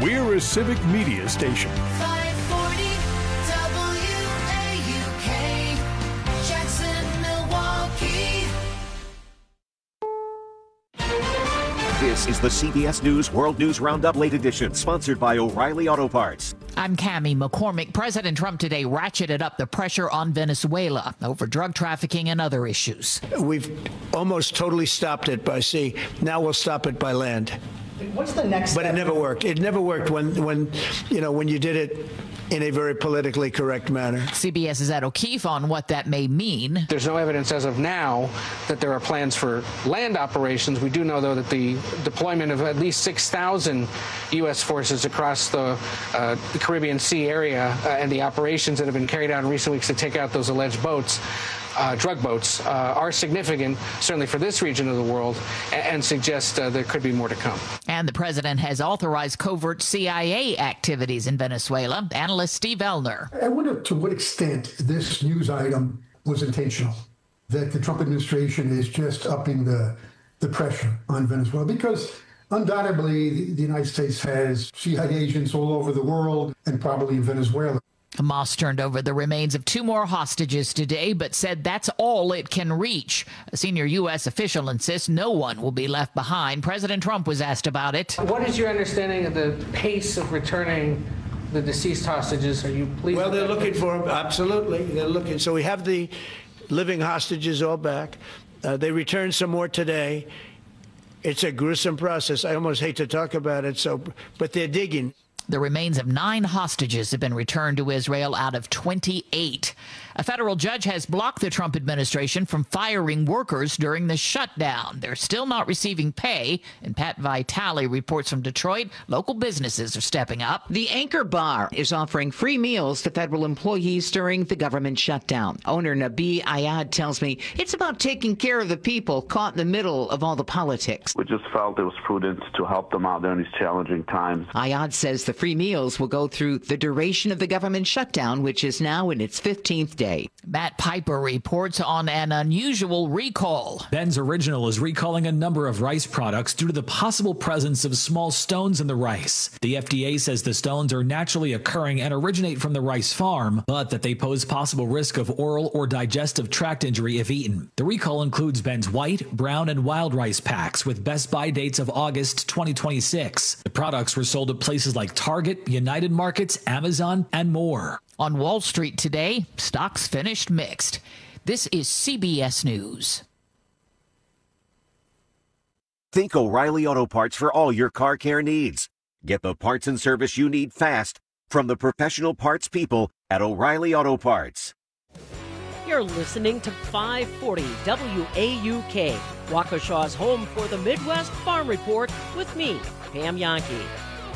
We're a civic media station. 540 WAUK, Jackson, Milwaukee. This is the CBS News World News Roundup Late Edition, sponsored by O'Reilly Auto Parts. I'm Cammie McCormick. President Trump today ratcheted up the pressure on Venezuela over drug trafficking and other issues. We've almost totally stopped it by sea. Now we'll stop it by land. What's the next step? But it never worked. It never worked when you did it in a very politically correct manner. CBS's Ed O'Keefe on what that may mean. There's no evidence as of now that there are plans for land operations. We do know, though, that the deployment of at least 6,000 U.S. forces across the Caribbean Sea area and the operations that have been carried out in recent weeks to take out those alleged boats, drug boats, are significant, certainly for this region of the world, and suggest there could be more to come. And the president has authorized covert CIA activities in Venezuela. Analyst Steve Elner. I wonder to what extent this news item was intentional, that the Trump administration is just upping the pressure on Venezuela, because undoubtedly the United States has CIA agents all over the world and probably in Venezuela. Hamas turned over the remains of 2 more hostages today, but said that's all it can reach. A senior U.S. official insists no one will be left behind. President Trump was asked about it. What is your understanding of the pace of returning the deceased hostages? Are you pleased? Well, they're looking for them. Absolutely. They're looking. So we have the living hostages all back. They returned some more today. It's a gruesome process. I almost hate to talk about it, but they're digging. The remains of 9 hostages have been returned to Israel out of 28. A federal judge has blocked the Trump administration from firing workers during the shutdown. They're still not receiving pay, and Pat Vitale reports from Detroit local businesses are stepping up. The Anchor Bar is offering free meals to federal employees during the government shutdown. Owner Nabi Ayad tells me it's about taking care of the people caught in the middle of all the politics. We just felt it was prudent to help them out during these challenging times. Ayad says the free meals will go through the duration of the government shutdown, which is now in its 15th day. Matt Piper reports on an unusual recall. Ben's Original is recalling a number of rice products due to the possible presence of small stones in the rice. The FDA says the stones are naturally occurring and originate from the rice farm, but that they pose possible risk of oral or digestive tract injury if eaten. The recall includes Ben's white, brown, and wild rice packs with best buy dates of August 2026. The products were sold at places like Target, United Markets, Amazon, and more. On Wall Street today, stocks finished mixed. This is CBS News. Think O'Reilly Auto Parts for all your car care needs. Get the parts and service you need fast from the professional parts people at O'Reilly Auto Parts. You're listening to 540 WAUK, Waukesha's home for the Midwest Farm Report with me, Pam Jahnke.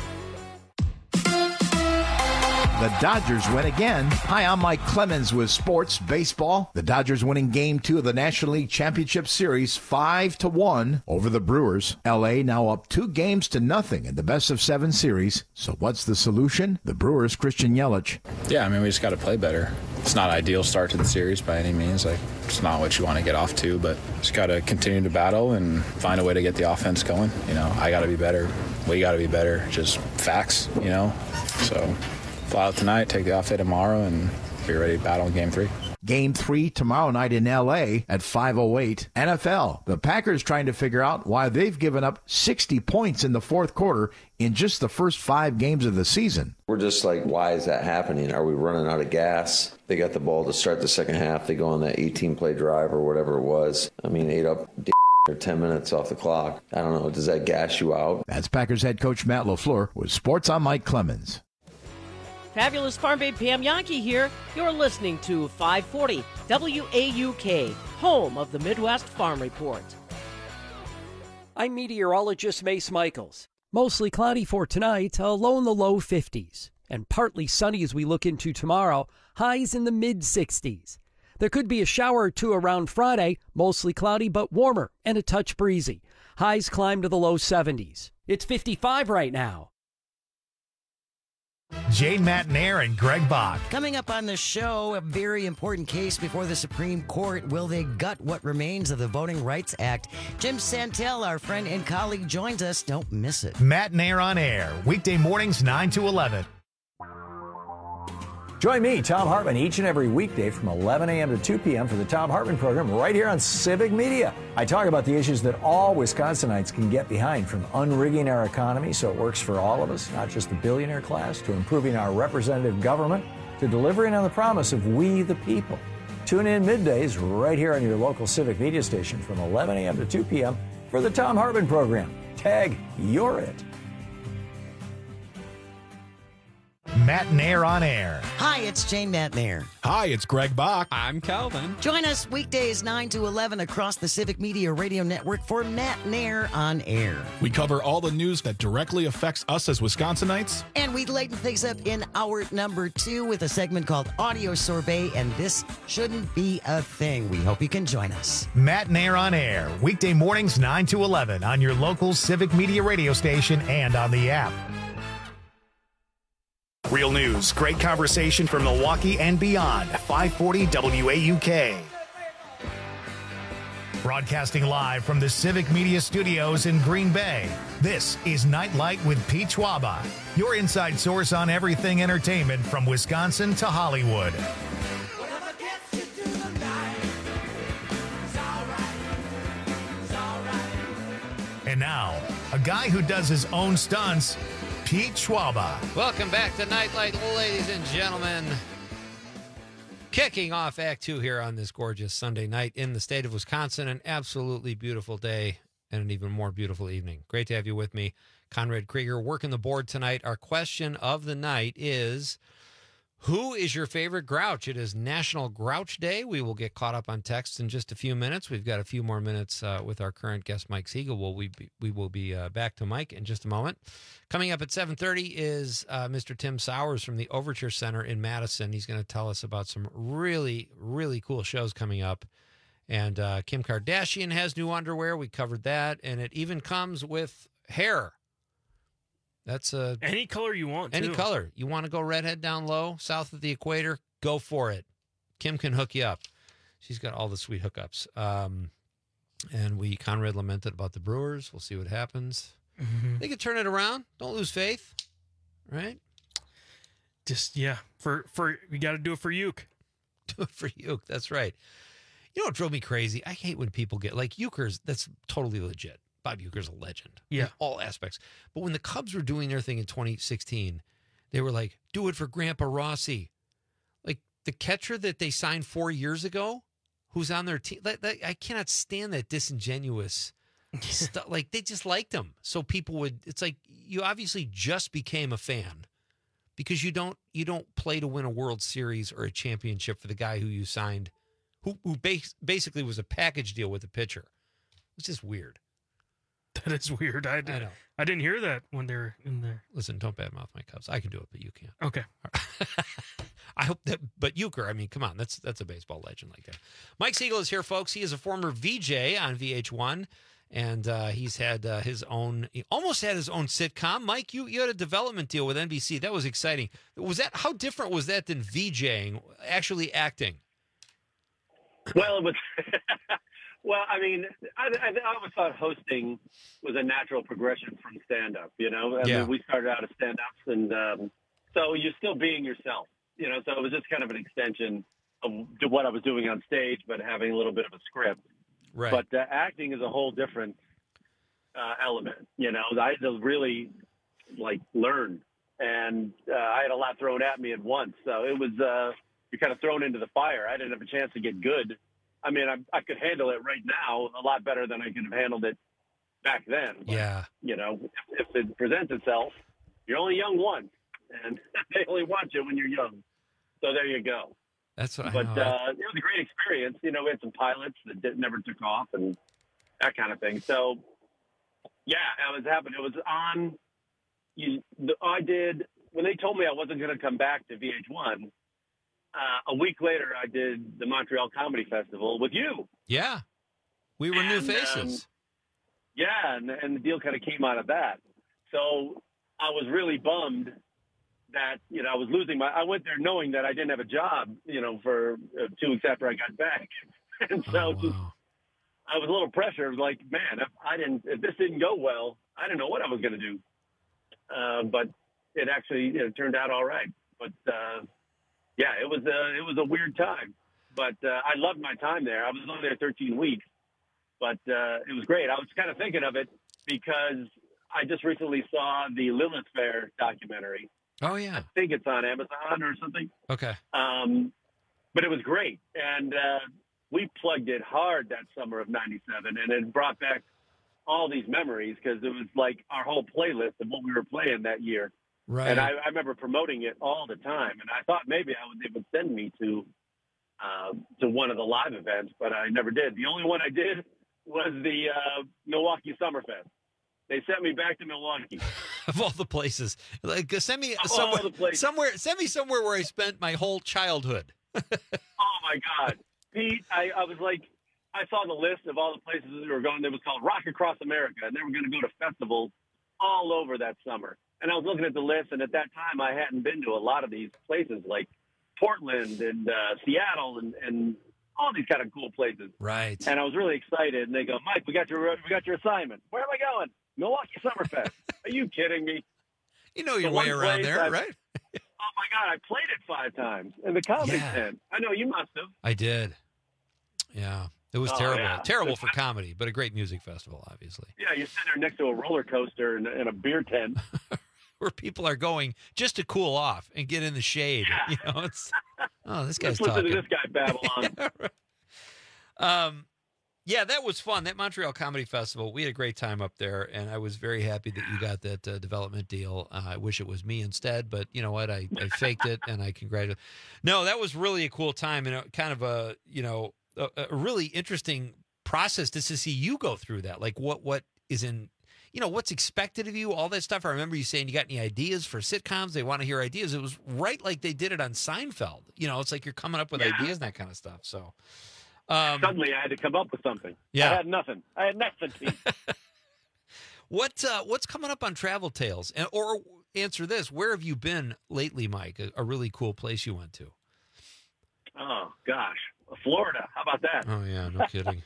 The Dodgers win again. Hi, I'm Mike Clemens with Sports Baseball. The Dodgers winning Game 2 of the National League Championship Series 5-1 over the Brewers. L.A. now up 2-0 in the best-of-7 series. So what's the solution? The Brewers' Christian Yelich. Yeah, I mean, we just got to play better. It's not an ideal start to the series by any means. It's not what you want to get off to, but just got to continue to battle and find a way to get the offense going. I got to be better. We got to be better. Just facts, So fly out tonight, take the off day tomorrow, and be ready to battle Game 3. Game 3 tomorrow night in L.A. at 5:08. NFL. The Packers trying to figure out why they've given up 60 points in the fourth quarter in just the first 5 games of the season. We're just like, why is that happening? Are we running out of gas? They got the ball to start the second half. They go on that 18-play drive or whatever it was. Ate up or 10 minutes off the clock. I don't know. Does that gas you out? That's Packers head coach Matt LaFleur with Sports on Mike Clemens. Fabulous Farm Babe Pam Jahnke here. You're listening to 540 WAUK, home of the Midwest Farm Report. I'm meteorologist Mace Michaels. Mostly cloudy for tonight, a low in the low 50s. And partly sunny as we look into tomorrow, highs in the mid-60s. There could be a shower or two around Friday, mostly cloudy but warmer and a touch breezy. Highs climb to the low 70s. It's 55 right now. Jane Matnair and Greg Bach. Coming up on the show, a very important case before the Supreme Court. Will they gut what remains of the Voting Rights Act? Jim Santel, our friend and colleague, joins us. Don't miss it. Matnair on Air, weekday mornings 9 to 11. Join me, Tom Hartman, each and every weekday from 11 a.m. to 2 p.m. for the Tom Hartman program right here on Civic Media. I talk about the issues that all Wisconsinites can get behind, from unrigging our economy so it works for all of us, not just the billionaire class, to improving our representative government, to delivering on the promise of we the people. Tune in middays right here on your local Civic Media station from 11 a.m. to 2 p.m. for the Tom Hartman program. Tag, you're it. Matnair on Air. Hi, it's Jane Matnair. Hi, it's Greg Bach. I'm Calvin. Join us weekdays 9 to 11 across the Civic Media Radio Network for Matnair on Air. We cover all the news that directly affects us as Wisconsinites. And we lighten things up in hour number 2 with a segment called Audio Sorbet, and this shouldn't be a thing. We hope you can join us. Matnair on Air, weekday mornings 9 to 11 on your local Civic Media radio station and on the app. Real news, great conversation from Milwaukee and beyond. 540 WAUK. Broadcasting live from the Civic Media Studios in Green Bay, this is Nightlight with Pete Schwaba, your inside source on everything entertainment from Wisconsin to Hollywood. And now, a guy who does his own stunts, Pete Schwaba. Welcome back to Nightlight, ladies and gentlemen. Kicking off Act 2 here on this gorgeous Sunday night in the state of Wisconsin. An absolutely beautiful day and an even more beautiful evening. Great to have you with me. Conrad Krieger working the board tonight. Our question of the night is, who is your favorite Grouch? It is National Grouch Day. We will get caught up on texts in just a few minutes. We've got a few more minutes with our current guest, Mike Siegel. We will be back to Mike in just a moment. Coming up at 7:30 is Mr. Tim Sowers from the Overture Center in Madison. He's going to tell us about some really, really cool shows coming up. And Kim Kardashian has new underwear. We covered that. And it even comes with hair. That's any color you want. Any color. You want to go redhead down low, south of the equator, go for it. Kim can hook you up. She's got all the sweet hookups. And Conrad lamented about the Brewers. We'll see what happens. Mm-hmm. They could turn it around. Don't lose faith. Right? Just, yeah. We got to do it for Uke. Do it for Uke. That's right. You know what drove me crazy? I hate when people get, like, Ukers, that's totally legit. Bob Uecker's a legend. Yeah. In all aspects. But when the Cubs were doing their thing in 2016, they were like, do it for Grandpa Rossi. Like, the catcher that they signed 4 years ago, who's on their team, I cannot stand that disingenuous stuff. Like, they just liked him. So people would, it's like, you obviously just became a fan because you don't play to win a World Series or a championship for the guy who you signed, who basically was a package deal with the pitcher. It's just weird. That is weird. I know. I didn't hear that when they were in there. Listen, don't badmouth my Cubs. I can do it, but you can't. Okay. I hope that, but Uecker, I mean, come on, that's a baseball legend like that. Mike Siegel is here, folks. He is a former VJ on VH1, and he's had he almost had his own sitcom. Mike, you had a development deal with NBC. That was exciting. How different was that than VJing, actually acting? Well, it was. Well, I mean, I always thought hosting was a natural progression from stand-up, I mean, we started out as stand-ups, and so you're still being yourself, so it was just kind of an extension of what I was doing on stage, but having a little bit of a script. Right. But acting is a whole different element, I had to really, learn, and I had a lot thrown at me at once, so it was, you're kind of thrown into the fire. I didn't have a chance to get good. I mean, I could handle it right now a lot better than I could have handled it back then. But, yeah. If it presents itself, you're only young once, and they only want you when you're young. So there you go. That's what But I know. it was a great experience. We had some pilots that never took off and that kind of thing. So, yeah, it was happening. It was on. I did, when they told me I wasn't going to come back to VH1, a week later, I did the Montreal Comedy Festival with you. Yeah. We were new faces. And the deal kind of came out of that. So I was really bummed that, I was losing I went there knowing that I didn't have a job, for 2 weeks after I got back. And so I was a little pressured. Like, man, if this didn't go well, I didn't know what I was going to do. But it actually turned out all right. But it was a weird time. But I loved my time there. I was only there 13 weeks, but it was great. I was kind of thinking of it because I just recently saw the Lilith Fair documentary. Oh, yeah. I think it's on Amazon or something. Okay. But it was great. And we plugged it hard that summer of 97, and it brought back all these memories because it was like our whole playlist of what we were playing that year. Right. And I remember promoting it all the time. And I thought maybe they would send me to one of the live events, but I never did. The only one I did was the Milwaukee Summerfest. They sent me back to Milwaukee. Of all the places, like send me somewhere where I spent my whole childhood. Oh my God, Pete! I was like, I saw the list of all the places that were going. It was called Rock Across America, and they were going to go to festivals all over that summer. And I was looking at the list, and at that time, I hadn't been to a lot of these places like Portland and Seattle and all these kind of cool places. Right. And I was really excited. And they go, Mike, we got your assignment. Where am I going? Milwaukee Summerfest. Are you kidding me? You know your way around there, right? Oh my God, I played it 5 times in the comedy tent. I know you must have. I did. Yeah. It was terrible. Yeah. Terrible for comedy, but a great music festival, obviously. Yeah, you sit there next to a roller coaster in a beer tent. Where people are going just to cool off and get in the shade. Yeah. It's this guy's Let's listen talking. to this guy babble on. Yeah, that was fun. That Montreal Comedy Festival, we had a great time up there, and I was very happy that you got that development deal. I wish it was me instead, but you know what? I faked it, and I congratulate. No, that was really a cool time, and kind of a really interesting process just to see you go through that. Like what is in, what's expected of you, all that stuff. I remember you saying you got any ideas for sitcoms? They want to hear ideas. It was right like they did it on Seinfeld. It's like you're coming up with ideas and that kind of stuff. So. Suddenly, I had to come up with something. Yeah. I had nothing. Pete. What's coming up on Travel Tales? Or answer this: where have you been lately, Mike? A really cool place you went to? Oh gosh, Florida. How about that? Oh yeah, no kidding.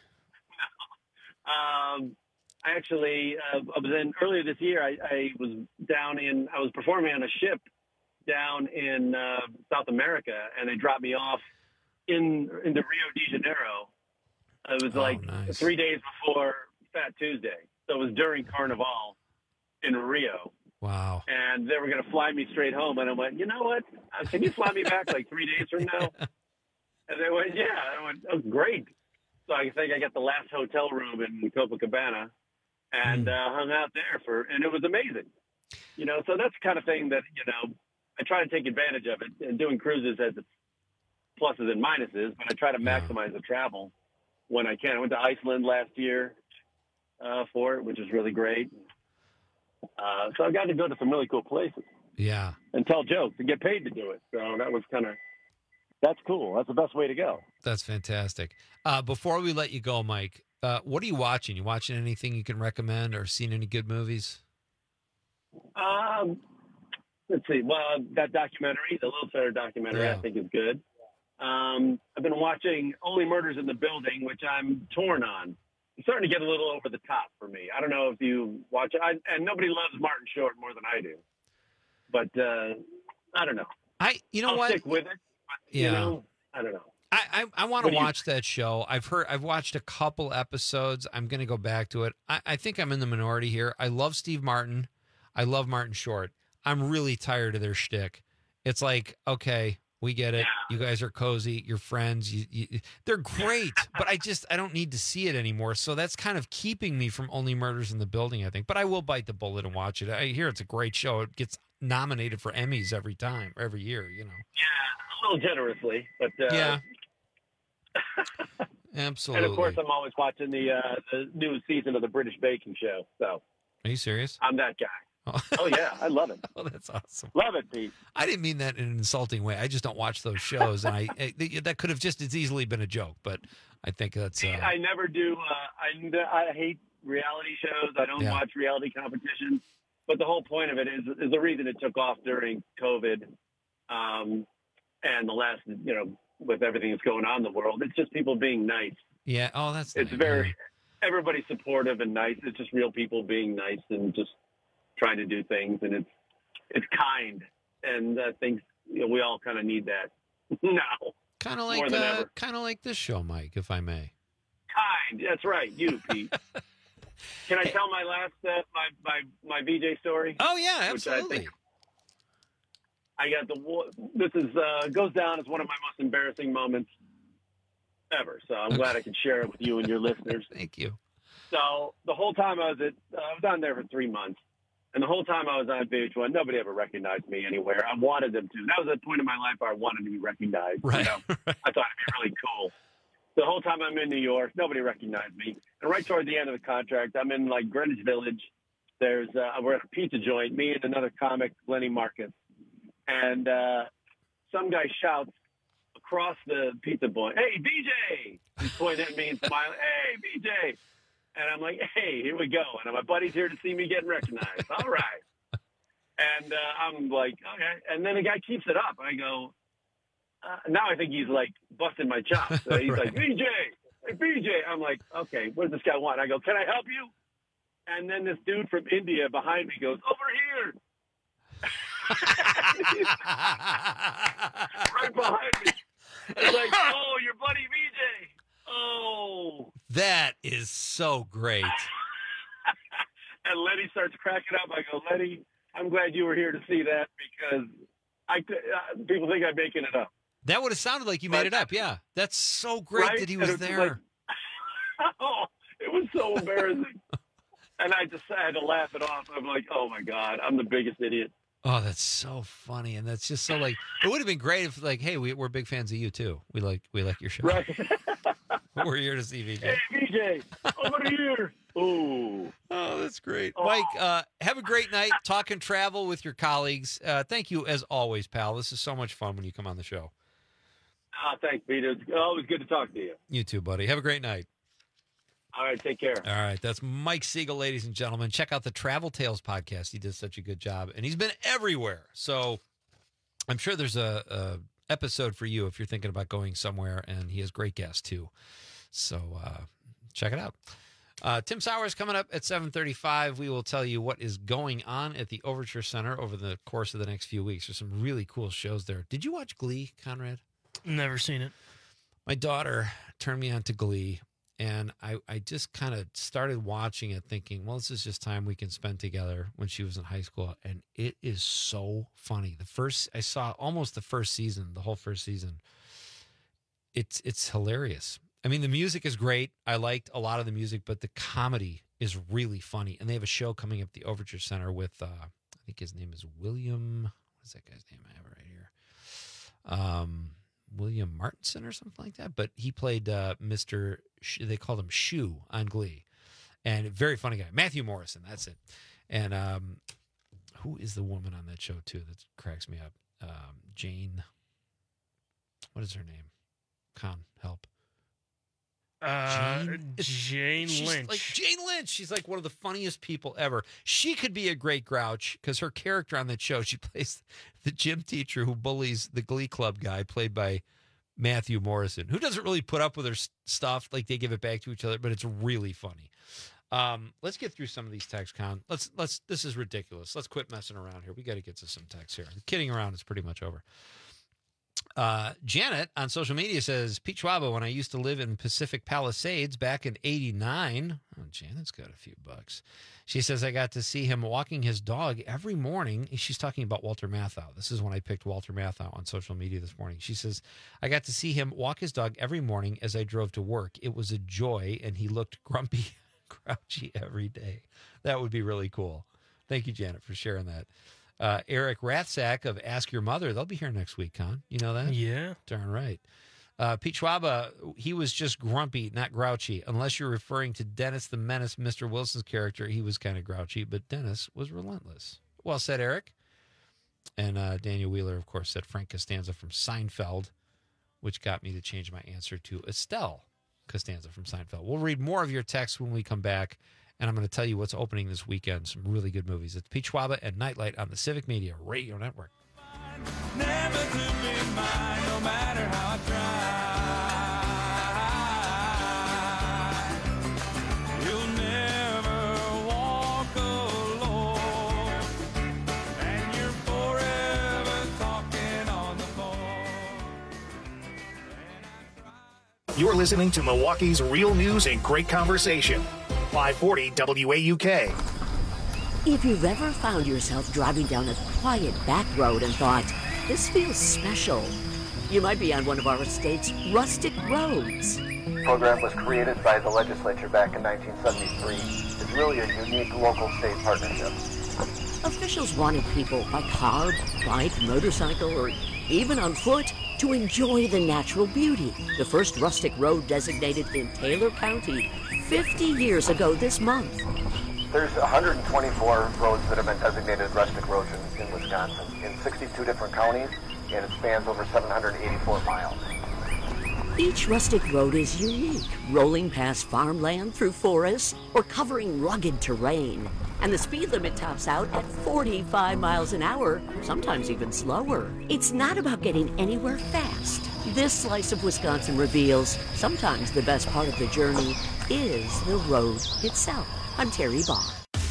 I actually I was in earlier this year. I was I was performing on a ship down in South America, and they dropped me off in the Rio de Janeiro. It was nice. 3 days before Fat Tuesday. So it was during Carnival in Rio. Wow. And they were going to fly me straight home. And I went, you know what? Can you fly me back 3 days from now? And they went, yeah. I went, oh, great. So I think I got the last hotel room in Copacabana and hung out there and it was amazing. So that's the kind of thing that, I try to take advantage of it. And doing cruises has its pluses and minuses, but I try to maximize the travel when I can. I went to Iceland last year for it, which is really great. So I got to go to some really cool places. Yeah. And tell jokes and get paid to do it. So that was that's cool. That's the best way to go. That's fantastic. Before we let you go, Mike, what are you watching? You watching anything you can recommend or seen any good movies? Let's see. Well, that documentary, the Lilith Fair documentary, I think is good. I've been watching Only Murders in the Building, which I'm torn on. It's starting to get a little over the top for me. I don't know if you watch it. And nobody loves Martin Short more than I do. But I don't know. I'll stick with it. But, I don't know. I want to watch that show. I've watched a couple episodes. I'm going to go back to it. I think I'm in the minority here. I love Steve Martin. I love Martin Short. I'm really tired of their shtick. It's like, okay, we get it. You guys are cozy. You're friends. They're great, but I don't need to see it anymore. So that's kind of keeping me from Only Murders in the Building, I think. But I will bite the bullet and watch it. I hear it's a great show. It gets nominated for Emmys every year, Yeah, a little generously, but yeah. Absolutely. And of course, I'm always watching the new season of the British Baking Show. So, are you serious? I'm that guy. Oh yeah, I love it. Oh, that's awesome. Love it, Pete. I didn't mean that in an insulting way. I just don't watch those shows, and that could have just as easily been a joke. But I think that's. I never do. I hate reality shows. I don't watch reality competitions. But the whole point of it is the reason it took off during COVID, and the last, with everything that's going on in the world. It's just people being nice. Yeah. Oh, that's. It's very everybody's supportive and nice. It's just real people being nice and just trying to do things, and it's kind. And I think we all kind of need that now. Kind of more than ever. like this show, Mike, if I may. Kind. That's right. You, Pete. Can I tell my last my VJ story? Oh yeah, absolutely. I got this is goes down as one of my most embarrassing moments ever. So I'm glad I can share it with you and your listeners. Thank you. So the whole time I was on there for 3 months, and the whole time I was on VH1, nobody ever recognized me anywhere. I wanted them to. That was a point in my life where I wanted to be recognized. Right. I thought it'd be really cool. The whole time I'm in New York, nobody recognized me. And right toward the end of the contract, I'm in like Greenwich Village. We're at a pizza joint, me and another comic, Lenny Marcus. And some guy shouts across the pizza joint, "Hey, BJ!" He's pointing at me and smiling, "Hey, BJ!" And I'm like, "Hey, here we go." And my buddy's here to see me getting recognized. All right. And I'm like, okay. And then the guy keeps it up. I go, now I think he's like busting my chops. So he's like, "BJ, hey, BJ." I'm like, okay, what does this guy want? I go, "Can I help you?" And then this dude from India behind me goes, "Over here." Right behind me. It's like, "Oh, your buddy BJ." Oh. That is so great. And Lenny starts cracking up. I go, "Lenny, I'm glad you were here to see that because people think I'm making it up." That would have sounded like you made it up. Yeah. That's so great Right? that he was And it there. like, oh, it was so embarrassing. And I had to laugh it off. I'm like, oh, my God, I'm the biggest idiot. Oh, that's so funny. And that's just so like, it would have been great if like, hey, we're big fans of you too. We like your show. Right. We're here to see VJ. Hey, VJ, over here. Ooh. Oh, that's great. Mike, have a great night talking travel with your colleagues. Thank you as always, pal. This is so much fun when you come on the show. Thanks, Peter. It's always good to talk to you. You too, buddy. Have a great night. All right, take care. All right, that's Mike Siegel, ladies and gentlemen. Check out the Travel Tales podcast. He did such a good job, and he's been everywhere. So I'm sure there's a episode for you if you're thinking about going somewhere, and he has great guests too. So check it out. Tim Sowers coming up at 7:35. We will tell you what is going on at the Overture Center over the course of the next few weeks. There's some really cool shows there. Did you watch Glee, Conrad? Never seen it. My daughter turned me on to Glee, and I just kind of started watching it thinking, well, this is just time we can spend together when she was in high school. And it is so funny. I saw almost the first season, the whole first season. It's hilarious. I mean, the music is great. I liked a lot of the music, but the comedy is really funny. And they have a show coming up at the Overture Center with, I think his name is William. What is that guy's name? I have it right here. William Martinson or something like that. But he played Mr. They called him Shoe on Glee. And a very funny guy. Matthew Morrison, that's it. And who is the woman on that show, too, that cracks me up? Jane. What is her name? Con, help. Jane Lynch. Like Jane Lynch. She's like one of the funniest people ever. She could be a great Grouch because her character on that show, she plays the gym teacher who bullies the Glee Club guy, played by Matthew Morrison, who doesn't really put up with her stuff. Like they give it back to each other, but it's really funny. Let's get through some of these texts, Con. Let's. This is ridiculous. Let's quit messing around here. We got to get to some texts here. Kidding around is pretty much over. Janet on social media says, Pete Schwaba, when I used to live in Pacific Palisades back in 89. Oh, Janet's got a few bucks. She says, I got to see him walking his dog every morning. She's talking about Walter Matthau. This is when I picked Walter Matthau on social media this morning. She says, I got to see him walk his dog every morning as I drove to work. It was a joy, and he looked grumpy, grouchy every day. That would be really cool. Thank you, Janet, for sharing that. Eric Rathsack of Ask Your Mother. They'll be here next week, Con. You know that? Yeah. Darn right. Pete Schwaba, he was just grumpy, not grouchy. Unless you're referring to Dennis the Menace, Mr. Wilson's character, he was kind of grouchy, but Dennis was relentless. Well said, Eric. And Daniel Wheeler, of course, said Frank Costanza from Seinfeld, which got me to change my answer to Estelle Costanza from Seinfeld. We'll read more of your texts when we come back. And I'm going to tell you what's opening this weekend. Some really good movies. It's Pete Schwaba and Nightlight on the Civic Media Radio Network. Never to be mine, no matter how I try. You'll never walk alone, and you're forever talking on the phone. You're listening to Milwaukee's real news and great conversation. 540 WAUK. If you've ever found yourself driving down a quiet back road and thought, this feels special, you might be on one of our state's rustic roads. The program was created by the legislature back in 1973. It's really a unique local state partnership. Officials wanted people by car, bike, motorcycle, or even on foot to enjoy the natural beauty. The first rustic road designated in Taylor County 50 years ago this month. There's 124 roads that have been designated rustic roads in Wisconsin in 62 different counties, and it spans over 784 miles. Each rustic road is unique, rolling past farmland through forests or covering rugged terrain. And the speed limit tops out at 45 miles an hour, sometimes even slower. It's not about getting anywhere fast. This slice of Wisconsin reveals sometimes the best part of the journey is the road itself. I'm Terry Barr.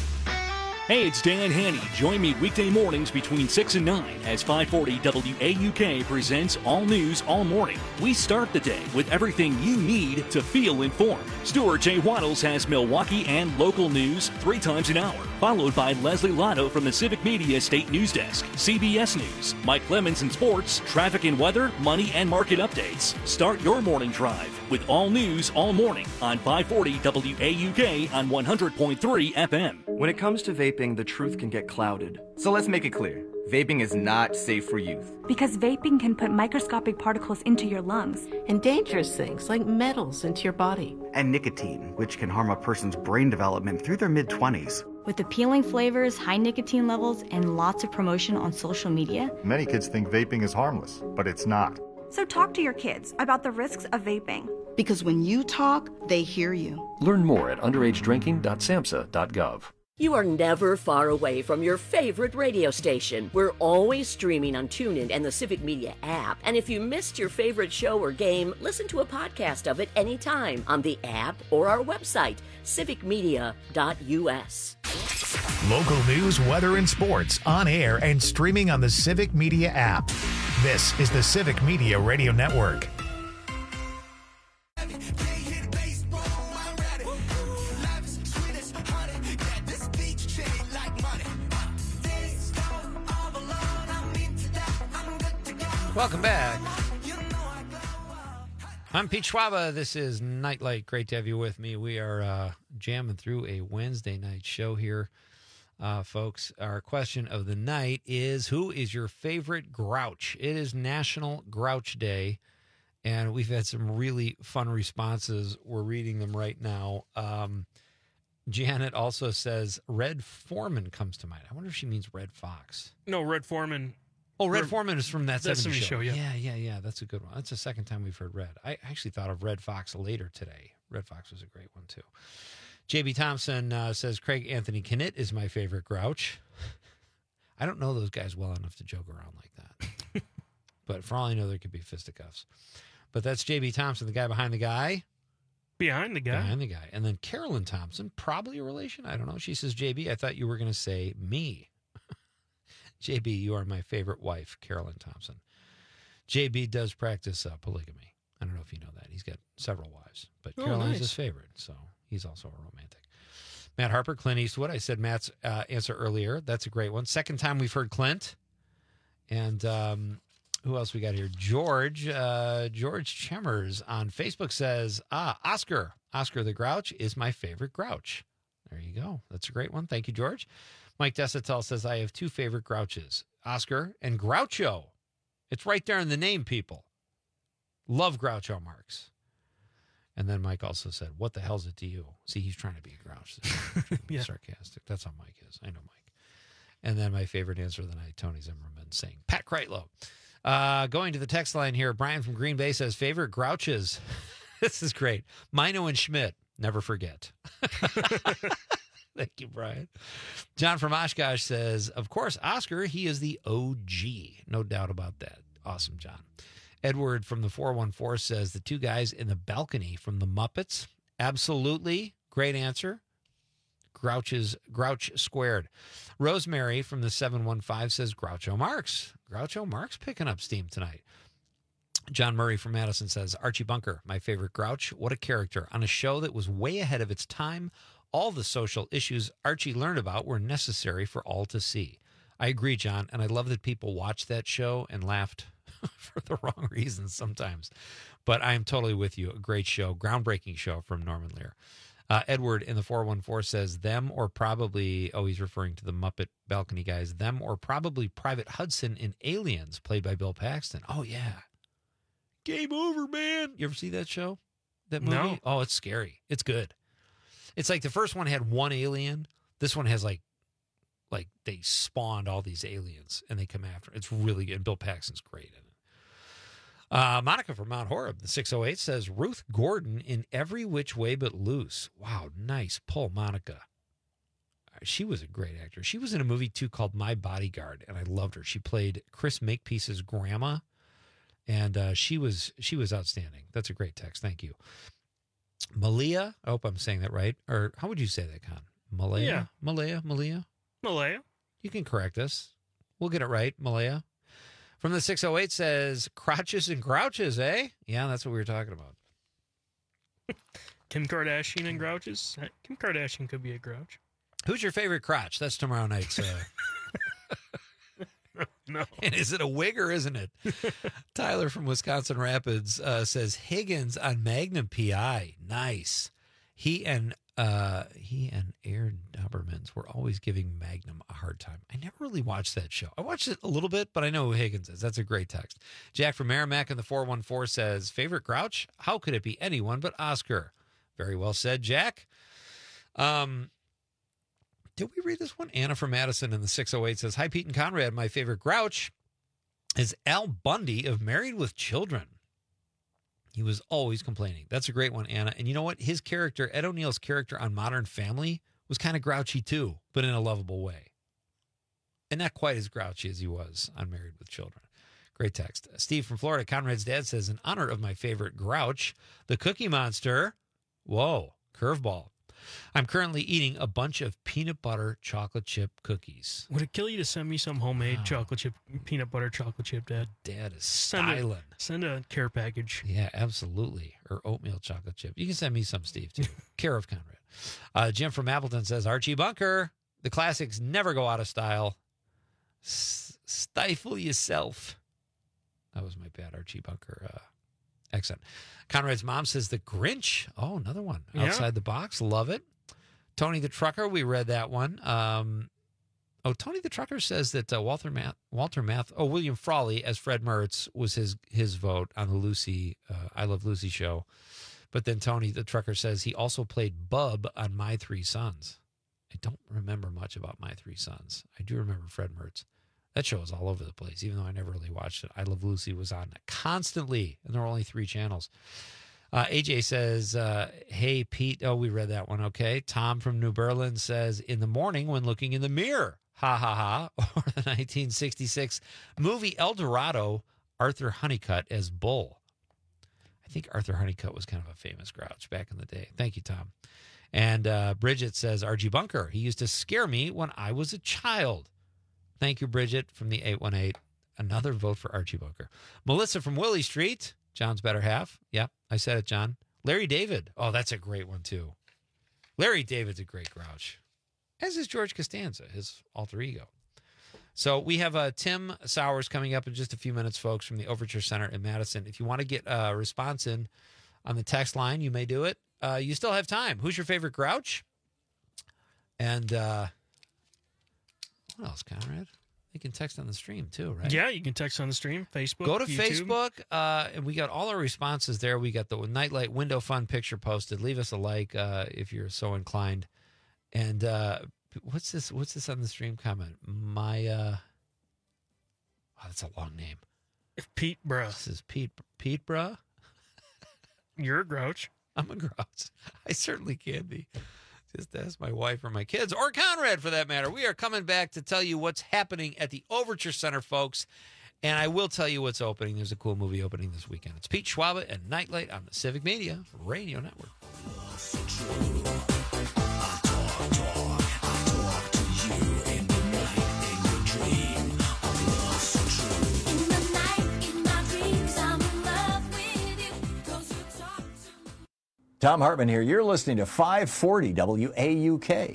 Hey, it's Dan Haney. Join me weekday mornings between 6 and 9 as 540 WAUK presents All News All Morning. We start the day with everything you need to feel informed. Stuart J. Waddles has Milwaukee and local news 3 times an hour, followed by Leslie Lotto from the Civic Media State News Desk, CBS News, Mike Clemens in sports, traffic and weather, money and market updates. Start your morning drive with All News All Morning on 540 WAUK on 100.3 FM. When it comes to vaping, the truth can get clouded. So let's make it clear. Vaping is not safe for youth. Because vaping can put microscopic particles into your lungs. And dangerous things like metals into your body. And nicotine, which can harm a person's brain development through their mid-20s. With appealing flavors, high nicotine levels, and lots of promotion on social media. Many kids think vaping is harmless, but it's not. So talk to your kids about the risks of vaping. Because when you talk, they hear you. Learn more at underagedrinking.samhsa.gov. You are never far away from your favorite radio station. We're always streaming on TuneIn and the Civic Media app. And if you missed your favorite show or game, listen to a podcast of it anytime on the app or our website, civicmedia.us. Local news, weather, and sports on air and streaming on the Civic Media app. This is the Civic Media Radio Network. Welcome back. I'm Pete Schwaba. This is Nightlight. Great to have you with me. We are jamming through a Wednesday night show here, folks. Our question of the night is, who is your favorite grouch? It is National Grouch Day, and we've had some really fun responses. We're reading them right now. Janet also says Red Foreman comes to mind. I wonder if she means Red Fox. No, Red Foreman. Oh, Red Foreman is from that 70s show. Yeah. Yeah. That's a good one. That's the second time we've heard Red. I actually thought of Red Fox later today. Red Fox was a great one, too. J.B. Thompson says Craig Anthony Knitt is my favorite grouch. I don't know those guys well enough to joke around like that. But for all I know, there could be fisticuffs. But that's J.B. Thompson, the guy behind the guy. Behind the guy. Behind the guy. And then Carolyn Thompson, probably a relation. I don't know. She says, JB, I thought you were going to say me. JB, you are my favorite wife, Carolyn Thompson. JB does practice polygamy. I don't know if you know that. He's got several wives, but Carolyn's his favorite, so he's also a romantic. Matt Harper, Clint Eastwood. I said Matt's answer earlier. That's a great one. Second time we've heard Clint. And who else we got here? George Chemmers on Facebook says, Oscar the Grouch is my favorite grouch. There you go. That's a great one. Thank you, George. Mike Desatel says, I have 2 favorite grouches, Oscar and Groucho. It's right there in the name, people. Love Groucho Marx. And then Mike also said, what the hell's it to you? See, he's trying to be a grouch. Yeah. Sarcastic. That's how Mike is. I know Mike. And then my favorite answer of the night, Tony Zimmerman saying, Pat Kreitlow. Going to the text line here, Brian from Green Bay says, favorite grouches. This is great. Mino and Schmidt. Never forget. Thank you, Brian. John from Oshkosh says, of course, Oscar, he is the OG. No doubt about that. Awesome, John. Edward from the 414 says, the two guys in the balcony from the Muppets. Absolutely. Great answer. Grouch squared. Rosemary from the 715 says, Groucho Marx. Groucho Marx picking up steam tonight. John Murray from Madison says, Archie Bunker, my favorite Grouch. What a character. On a show that was way ahead of its time, all the social issues Archie learned about were necessary for all to see. I agree, John, and I love that people watched that show and laughed for the wrong reasons sometimes. But I am totally with you. A great show, groundbreaking show from Norman Lear. Edward in the 414 says, them or probably, he's referring to the Muppet balcony guys, them or probably Private Hudson in Aliens, played by Bill Paxton. Oh, yeah. Game over, man. You ever see that show? That movie? No. Oh, it's scary. It's good. It's like the first one had one alien. This one has like they spawned all these aliens and they come after. It's really good. Bill Paxton's great in it. Monica from Mount Horeb, the 608 says, Ruth Gordon in Every Which Way But Loose. Wow, nice pull, Monica. She was a great actor. She was in a movie too called My Bodyguard, and I loved her. She played Chris Makepeace's grandma. And she was outstanding. That's a great text. Thank you. Malia, I hope I'm saying that right. Or how would you say that, Con? Malaya? Yeah. Malaya? You can correct us. We'll get it right, Malaya. From the 608 says, crotches and grouches, eh? Yeah, that's what we were talking about. Kim Kardashian and grouches? Kim Kardashian could be a grouch. Who's your favorite crotch? That's tomorrow night's... No. And is it a wig or isn't it? Tyler from Wisconsin Rapids says Higgins on Magnum PI. Nice. He and Aaron Dobermans were always giving Magnum a hard time. I never really watched that show. I watched it a little bit, but I know who Higgins is. That's a great text. Jack from Merrimack in the 414 says, favorite Grouch? How could it be anyone but Oscar? Very well said, Jack. Did we read this one? Anna from Madison in the 608 says, hi, Pete and Conrad. My favorite Grouch is Al Bundy of Married with Children. He was always complaining. That's a great one, Anna. And you know what? His character, Ed O'Neill's character on Modern Family, was kind of grouchy too, but in a lovable way. And not quite as grouchy as he was on Married with Children. Great text. Steve from Florida, Conrad's dad says, in honor of my favorite Grouch, the Cookie Monster. Whoa, curveball. I'm currently eating a bunch of peanut butter chocolate chip cookies. Would it kill you to send me some homemade chocolate chip, peanut butter chocolate chip, Dad? Dad is styling. Send a care package. Yeah, absolutely. Or oatmeal chocolate chip. You can send me some, Steve, too. Care of Conrad. Jim from Appleton says, Archie Bunker, the classics never go out of style. Stifle yourself. That was my bad Archie Bunker accent. Conrad's mom says The Grinch. Oh, another one. Outside the box. Love it. Tony the Trucker. We read that one. Tony the Trucker says that William Frawley as Fred Mertz was his vote on the Lucy, I Love Lucy show. But then Tony the Trucker says he also played Bub on My Three Sons. I don't remember much about My Three Sons. I do remember Fred Mertz. That show was all over the place, even though I never really watched it. I Love Lucy was on constantly, and there were only 3 channels. AJ says, hey, Pete. Oh, we read that one. Okay. Tom from New Berlin says, in the morning when looking in the mirror. Ha, ha, ha. Or the 1966 movie El Dorado, Arthur Honeycutt as Bull. I think Arthur Honeycutt was kind of a famous Grouch back in the day. Thank you, Tom. And Bridget says, Archie Bunker. He used to scare me when I was a child. Thank you, Bridget, from the 818. Another vote for Archie Bunker. Melissa from Willie Street. John's better half. Yep, I said it, John. Larry David. Oh, that's a great one, too. Larry David's a great Grouch. As is George Costanza, his alter ego. So we have Tim Sowers coming up in just a few minutes, folks, from the Overture Center in Madison. If you want to get a response in on the text line, you may do it. You still have time. Who's your favorite Grouch? And... what else, Conrad? You can text on the stream, too, right? Yeah, you can text on the stream, Facebook, Go to YouTube. Facebook, and we got all our responses there. We got the Nightlight Window Fun picture posted. Leave us a like if you're so inclined. And what's this on the stream comment? Wow, that's a long name. Pete Bruh. This is Pete Bruh? You're a Grouch. I'm a Grouch. I certainly can be. Just ask my wife or my kids, or Conrad for that matter. We are coming back to tell you what's happening at the Overture Center, folks. And I will tell you what's opening. There's a cool movie opening this weekend. It's Pete Schwaba and Nightlight on the Civic Media Radio Network. Tom Hartman here. You're listening to 540 WAUK.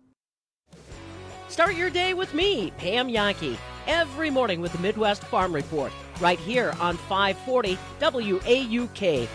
Start your day with me, Pam Yankee, every morning with the Midwest Farm Report, right here on 540 WAUK.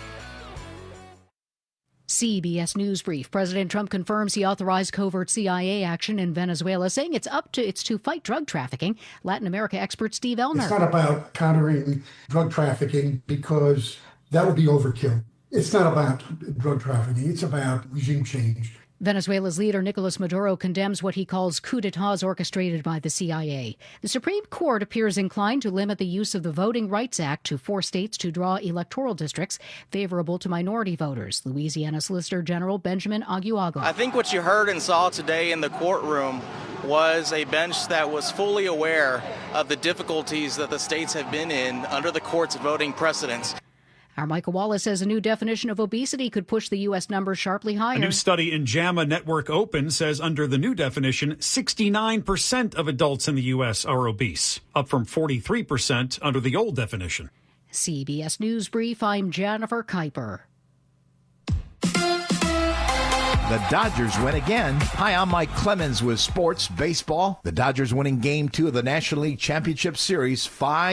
CBS News Brief. President Trump confirms he authorized covert CIA action in Venezuela, saying it's to fight drug trafficking. Latin America expert Steve Elner. It's not about countering drug trafficking because that would be overkill. It's not about drug trafficking. It's about regime change. Venezuela's leader, Nicolas Maduro, condemns what he calls coups d'etats orchestrated by the CIA. The Supreme Court appears inclined to limit the use of the Voting Rights Act to 4 states to draw electoral districts favorable to minority voters. Louisiana Solicitor General Benjamin Aguago. I think what you heard and saw today in the courtroom was a bench that was fully aware of the difficulties that the states have been in under the court's voting precedents. Our Michael Wallace says a new definition of obesity could push the U.S. numbers sharply higher. A new study in JAMA Network Open says under the new definition, 69% of adults in the U.S. are obese, up from 43% under the old definition. CBS News Brief, I'm Jennifer Kuiper. The Dodgers win again. Hi, I'm Mike Clemens with Sports Baseball. The Dodgers winning Game 2 of the National League Championship Series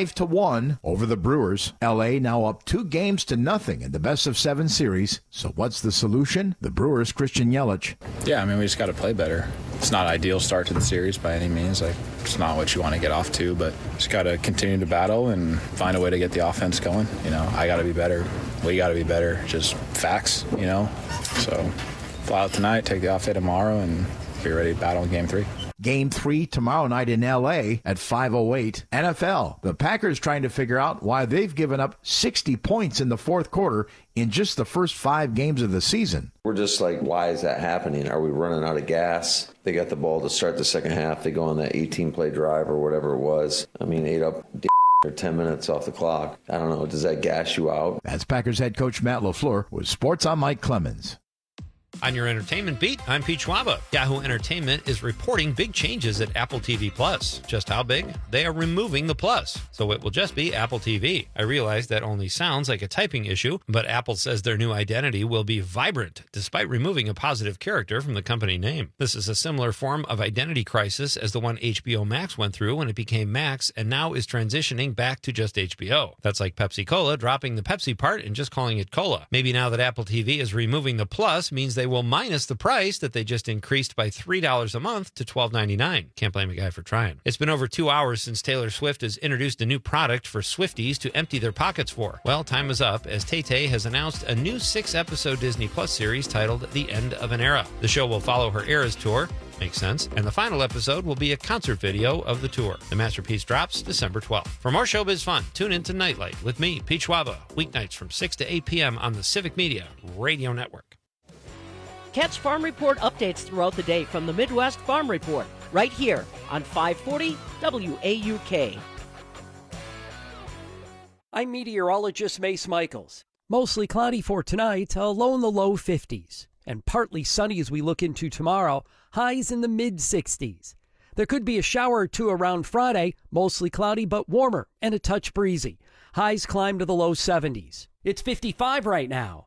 5-1 over the Brewers. L.A. now up 2-0 in the best-of-7 series. So what's the solution? The Brewers' Christian Yelich. Yeah, I mean, we just got to play better. It's not an ideal start to the series by any means. It's not what you want to get off to, but just got to continue to battle and find a way to get the offense going. I got to be better. We got to be better. Just facts, So fly out tonight, take the off day tomorrow, and be ready to battle in Game 3. Game 3 tomorrow night in L.A. at 5:08. NFL. The Packers trying to figure out why they've given up 60 points in the fourth quarter in just the first 5 games of the season. We're just like, why is that happening? Are we running out of gas? They got the ball to start the second half. They go on that 18-play drive or whatever it was. Ate up or 10 minutes off the clock. I don't know. Does that gas you out? That's Packers head coach Matt LaFleur with Sports on Mike Clemens. On your entertainment beat, I'm Pete Schwaba. Yahoo Entertainment is reporting big changes at Apple TV Plus. Just how big? They are removing the plus, so it will just be Apple TV. I realize that only sounds like a typing issue, but Apple says their new identity will be vibrant, despite removing a positive character from the company name. This is a similar form of identity crisis as the one HBO Max went through when it became Max and now is transitioning back to just HBO. That's like Pepsi Cola dropping the Pepsi part and just calling it Cola. Maybe now that Apple TV is removing the plus means they will minus the price that they just increased by $3 a month to $12.99. Can't blame a guy for trying. It's been over 2 hours since Taylor Swift has introduced a new product for Swifties to empty their pockets for. Well, time is up as Tay-Tay has announced a new 6-episode Disney Plus series titled The End of an Era. The show will follow her Eras tour. Makes sense. And the final episode will be a concert video of the tour. The masterpiece drops December 12th. For more showbiz fun, tune in to Nightlight with me, Pete Schwaba, weeknights from 6 to 8 p.m. on the Civic Media Radio Network. Catch Farm Report updates throughout the day from the Midwest Farm Report, right here on 540 WAUK. I'm meteorologist Mace Michaels. Mostly cloudy for tonight, a low in the low 50s. And partly sunny as we look into tomorrow, highs in the mid-60s. There could be a shower or two around Friday, mostly cloudy but warmer and a touch breezy. Highs climb to the low 70s. It's 55 right now.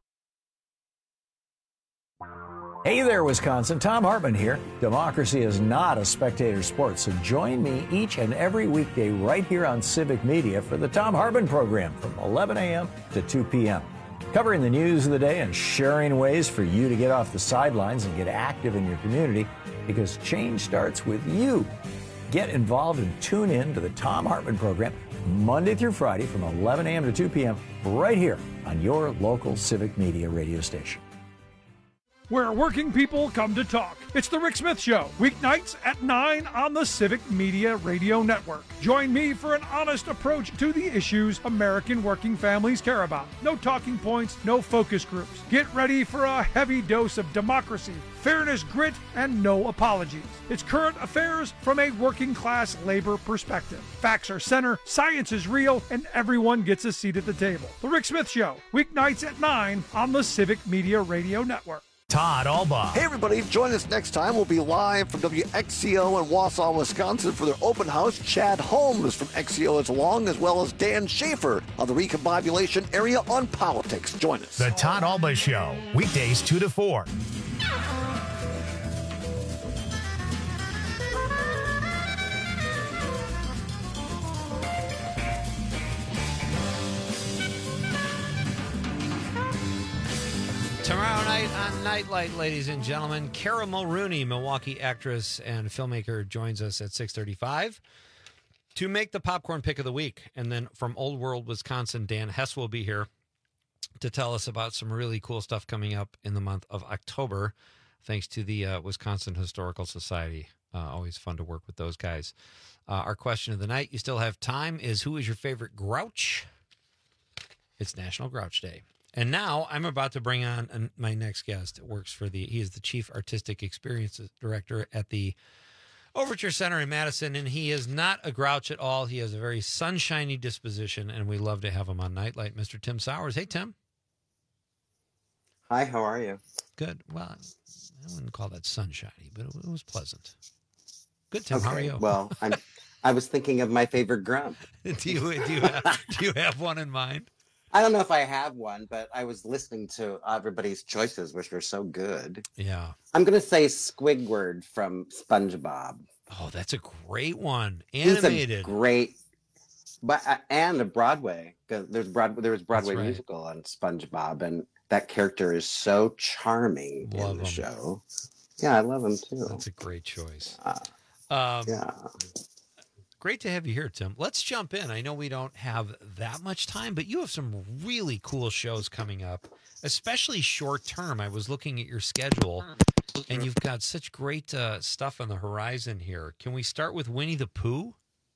Hey there, Wisconsin. Tom Hartman here. Democracy is not a spectator sport, so join me each and every weekday right here on Civic Media for the Tom Hartman program from 11 a.m. to 2 p.m. Covering the news of the day and sharing ways for you to get off the sidelines and get active in your community, because change starts with you. Get involved and tune in to the Tom Hartman program Monday through Friday from 11 a.m. to 2 p.m. right here on your local Civic Media radio station. where working people come to talk. It's The Rick Smith Show, weeknights at 9 on the Civic Media Radio Network. Join me for an honest approach to the issues American working families care about. No talking points, no focus groups. Get ready for a heavy dose of democracy, fairness, grit, and no apologies. It's current affairs from a working class labor perspective. Facts are center, science is real, and everyone gets a seat at the table. The Rick Smith Show, weeknights at 9 on the Civic Media Radio Network. Todd Albaugh. Hey, everybody. Join us next time. We'll be live from WXCO in Wausau, Wisconsin for their open house. Chad Holmes from XCO is along, as well as Dan Schaefer of the Recombobulation Area on Politics. Join us. The Todd Albaugh Show, weekdays 2 to 4. Tomorrow night on Nightlight, ladies and gentlemen, Cara Mulrooney, Milwaukee actress and filmmaker, joins us at 6:35 to make the popcorn pick of the week. And then from Old World, Wisconsin, Dan Hess will be here to tell us about some really cool stuff coming up in the month of October, thanks to the Wisconsin Historical Society. Always fun to work with those guys. Our question of the night, you still have time, is who is your favorite Grouch? It's National Grouch Day. And now I'm about to bring on my next guest. He is the Chief Artistic Experiences Director at the Overture Center in Madison, and he is not a grouch at all. He has a very sunshiny disposition, and we love to have him on Nightlight, Mr. Tim Sowers. Hey, Tim. Hi, how are you? Good. Well, I wouldn't call that sunshiny, but it was pleasant. Good, Tim. Okay. How are you? Well, I was thinking of my favorite grump. Do you have one in mind? I don't know if I have one, but I was listening to everybody's choices, which were so good. Yeah. I'm going to say Squidward from SpongeBob. Oh, that's a great one. Animated. He's a great, and a Broadway. There was Broadway musical on SpongeBob, and that character is so charming in the show. Yeah, I love him too. That's a great choice. Yeah. Great to have you here, Tim. Let's jump in. I know we don't have that much time, but you have some really cool shows coming up, especially short term. I was looking at your schedule, and you've got such great stuff on the horizon here. Can we start with Winnie the Pooh?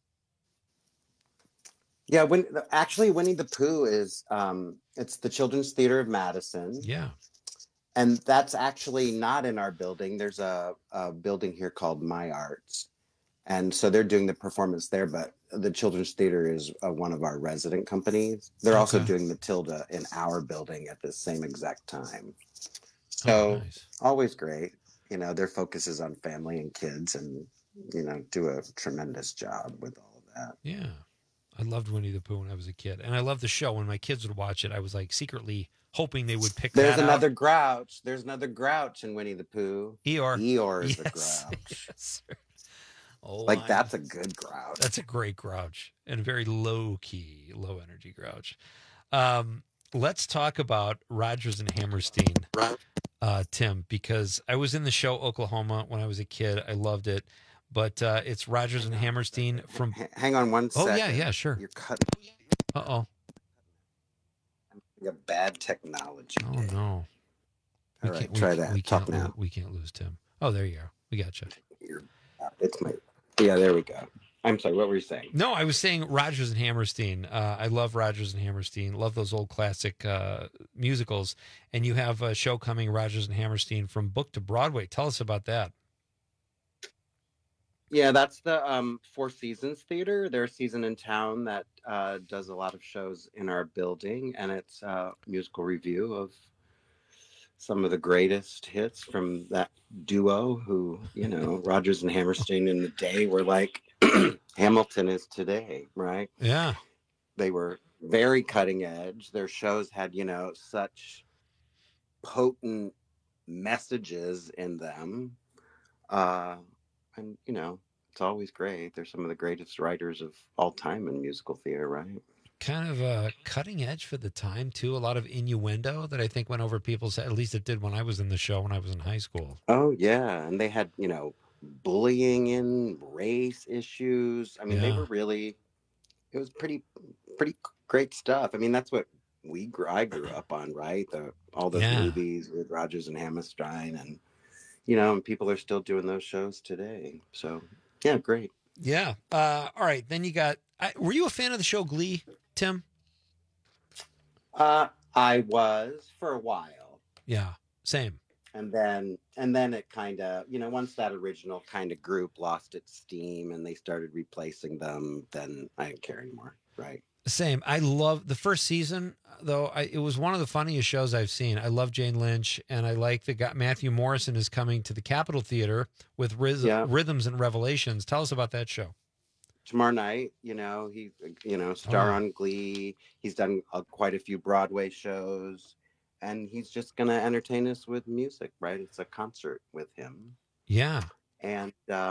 Yeah, actually, Winnie the Pooh is it's the Children's Theater of Madison. Yeah. And that's actually not in our building. There's a building here called My Arts. And so they're doing the performance there, but the Children's Theater is one of our resident companies. They're also doing Matilda in our building at the same exact time. So nice. Always great. You know, their focus is on family and kids and, you know, do a tremendous job with all of that. Yeah. I loved Winnie the Pooh when I was a kid. And I loved the show. When my kids would watch it, I was like secretly hoping they would pick There's that another out. Grouch. There's another Grouch in Winnie the Pooh. Eeyore. Eeyore is the Grouch. Yes, sir. Oh, that's a good Grouch. That's a great Grouch and a very low-key, low-energy Grouch. Let's talk about Rodgers and Hammerstein, Tim, because I was in the show Oklahoma when I was a kid. I loved it. But it's Rodgers and Hammerstein from... Hang on one second. Oh, yeah, sure. You're cutting. Uh-oh. You have bad technology. Oh, no. All right, try that. Talk now. We can't lose Tim. Oh, there you are. We got you. Yeah, there we go. I'm sorry, what were you saying? No, I was saying Rodgers and Hammerstein. I love Rodgers and Hammerstein. Love those old classic musicals. And you have a show coming, Rodgers and Hammerstein, from book to Broadway. Tell us about that. Yeah, that's the Four Seasons Theater. They're a season in town that does a lot of shows in our building. And it's a musical review of some of the greatest hits from that duo who, you know, Rodgers and Hammerstein in the day were like Hamilton is today, right? Yeah. They were very cutting edge. Their shows had, you know, such potent messages in them. And, you know, it's always great. They're some of the greatest writers of all time in musical theater, right? Kind of cutting edge for the time, too. A lot of innuendo that I think went over people's head. At least it did when I was in the show when I was in high school. Oh, yeah. And they had, you know, bullying and race issues. I mean, they were really, it was pretty great stuff. I mean, that's what I grew up on, right? All those Yeah. movies with Rodgers and Hammerstein, and and people are still doing those shows today. So yeah, great. Yeah. All right. Then you got. Were you a fan of the show Glee, Tim? I was for a while. Yeah. Same. And then it kind of, once that original kind of group lost its steam and they started replacing them, then I didn't care anymore. Right. Same. I love the first season, though. It was one of the funniest shows I've seen. I love Jane Lynch, and I like the guy Matthew Morrison is coming to the Capitol Theater with Rhythms and Revelations. Tell us about that show. Tomorrow night, he, star on Glee. He's done quite a few Broadway shows, and he's just going to entertain us with music, right? It's a concert with him. Yeah. And,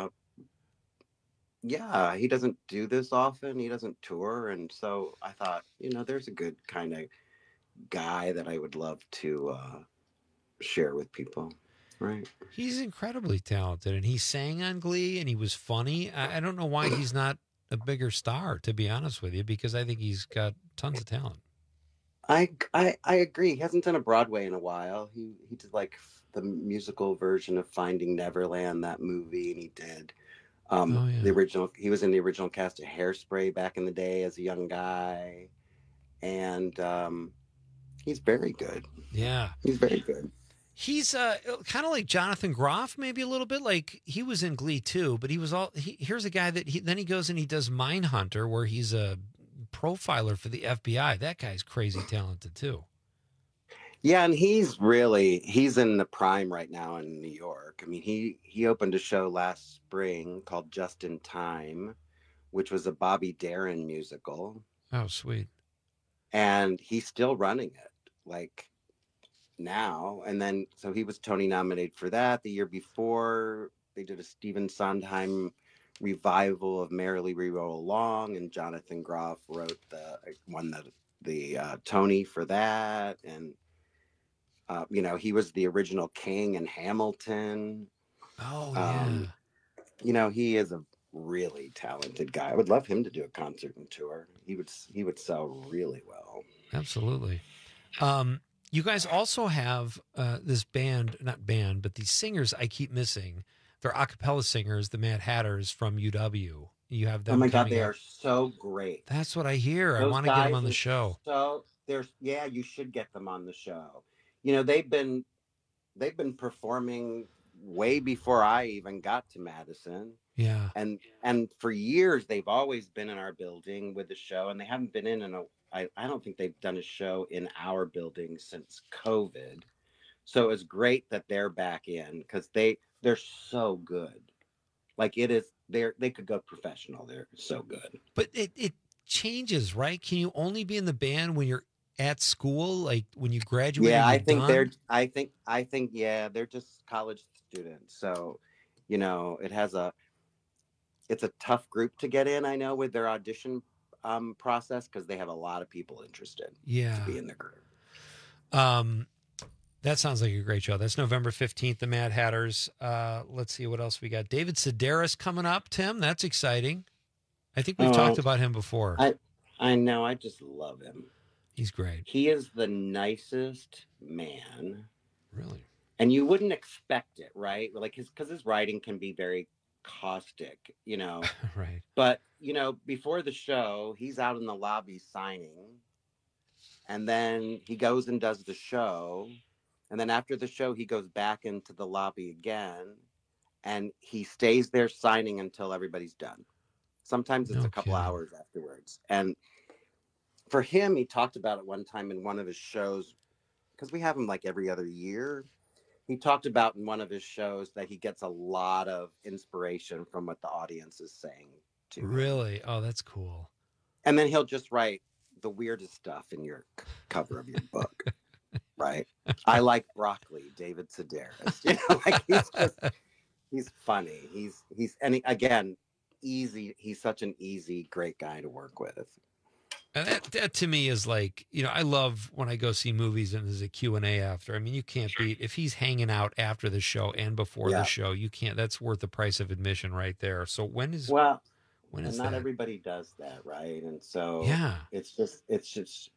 yeah, he doesn't do this often. He doesn't tour. And so I thought, there's a good kind of guy that I would love to share with people. Right. He's incredibly talented, and he sang on Glee, and he was funny. I don't know why he's not a bigger star, to be honest with you, because I think he's got tons of talent. I agree. He hasn't done a Broadway in a while. He did like the musical version of Finding Neverland, that movie, and he did the original. He was in the original cast of Hairspray back in the day as a young guy, and he's very good. Yeah, he's very good. He's kind of like Jonathan Groff, maybe a little bit. Like he was in Glee too, but he was here's a guy that then he goes and he does Mindhunter, where he's a profiler for the FBI. That guy's crazy talented too. Yeah, and he's in the prime right now in New York. I mean, he opened a show last spring called Just in Time, which was a Bobby Darin musical. Oh, sweet. And he's still running it, like, now. And then, so he was Tony nominated for that. The year before, they did a Stephen Sondheim revival of Merrily We Roll Along, and Jonathan Groff won the Tony for that. And he was the original King in Hamilton. Oh, yeah. He is a really talented guy. I would love him to do a concert and tour. He would sell really well. Absolutely. You guys also have this band, not band, but these singers I keep missing. They're a cappella singers, the Mad Hatters from UW. You have them. Oh my God, they up. are so great. That's what I hear. I want to get them on the show. So you should get them on the show. They've been performing way before I even got to Madison. Yeah. And for years they've always been in our building with the show, and they haven't been I don't think they've done a show in our building since COVID. So it's great that they're back in, because they're so good. Like they could go professional. They're so good. But it changes, right? Can you only be in the band when you're at school, like when you graduate? Yeah, I think they're just college students. So, it's a tough group to get in, I know, with their audition process, because they have a lot of people interested to be in the group. That sounds like a great show. That's November 15th, the Mad Hatters. Let's see what else we got. David Sedaris coming up, Tim. That's exciting. I think we've talked about him before. I know. I just love him. He's great. He is the nicest man. Really? And you wouldn't expect it, right? Like because his writing can be very caustic, Right. But, before the show, he's out in the lobby signing. And then he goes and does the show. And then after the show, he goes back into the lobby again. And he stays there signing until everybody's done. Sometimes it's a couple hours afterwards. And for him, he talked about it one time in one of his shows, because we have him like every other year. He talked about in one of his shows that he gets a lot of inspiration from what the audience is saying to him. Really? Oh, that's cool. And then he'll just write the weirdest stuff in your cover of your book. Right? I like broccoli, David Sedaris. He's funny. Again, easy. He's such an easy, great guy to work with. And that to me is like, I love when I go see movies and there's a Q&A after. I mean, you can't beat, if he's hanging out after the show and before the show, you can't, that's worth the price of admission right there. So when is not everybody does that, right? And so it's just,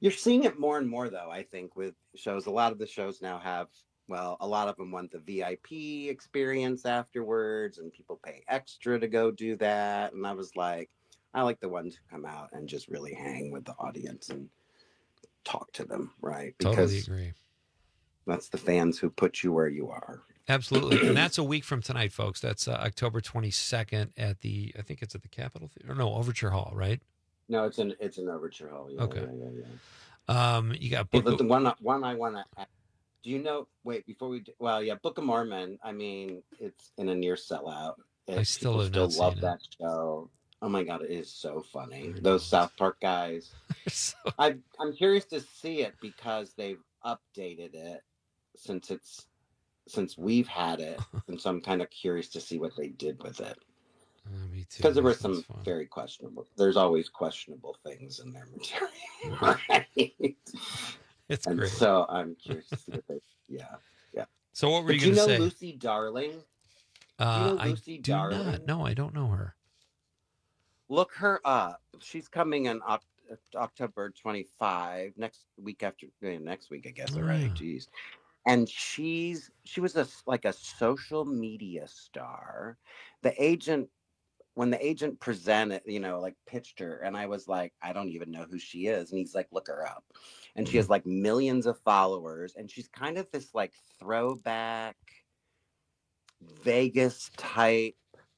You're seeing it more and more, though, I think, with shows. A lot of the shows now have, a lot of them want the VIP experience afterwards, and people pay extra to go do that. And I was like, I like the ones who come out and just really hang with the audience and talk to them, right? Because totally agree. That's the fans who put you where you are. Absolutely. And that's a week from tonight, folks. That's October 22nd at I think it's at the Capitol Theater. No, Overture Hall, right? No, it's an Overture Hall. Yeah, okay. Yeah. You got Book the one I want to. Do you know? Wait, before we. Book of Mormon. I mean, it's in a near sellout. I still love that show. Oh my God, it is so funny. Those South Park guys. I'm curious to see it because they've updated it since we've had it, and so I'm kind of curious to see what they did with it. Me too. Because there were some very questionable. There's always questionable things in their material, right? It's and great. So I'm curious to see what they. Yeah. So what were you going to say? Do you know Lucy Darling? Lucy Darling? Not. No, I don't know her. Look her up. She's coming in October 25 next week, I guess already. Jeez. And she was a social media star. When the agent presented, pitched her, and I was like, I don't even know who she is. And he's like, look her up. And she has like millions of followers, and she's kind of this like throwback Vegas type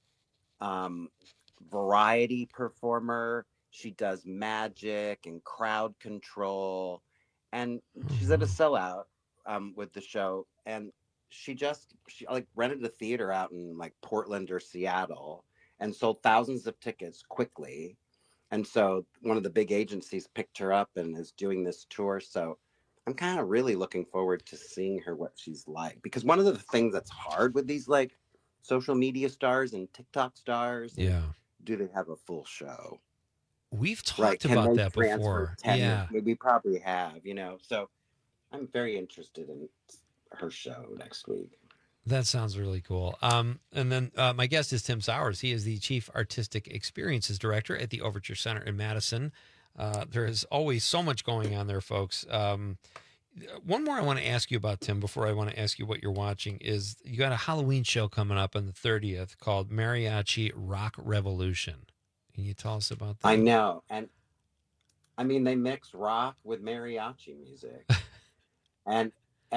variety performer. She does magic and crowd control, and she's at a sellout with the show. And she like rented a theater out in like Portland or Seattle and sold thousands of tickets quickly. And so one of the big agencies picked her up and is doing this tour. So I'm kind of really looking forward to seeing her, what she's like, because one of the things that's hard with these like social media stars and TikTok stars, do they have a full show? We've talked about that before. Yeah, we probably have, so I'm very interested in her show next week. That sounds really cool. And then my guest is Tim Sowers. He is the Chief Artistic Experiences Director at the Overture Center in Madison. There is always so much going on there, folks. One more I want to ask you about, Tim, before I want to ask you what you're watching, is you got a Halloween show coming up on the 30th called Mariachi Rock Revolution. Can you tell us about that? I know. And I mean, they mix rock with mariachi music. and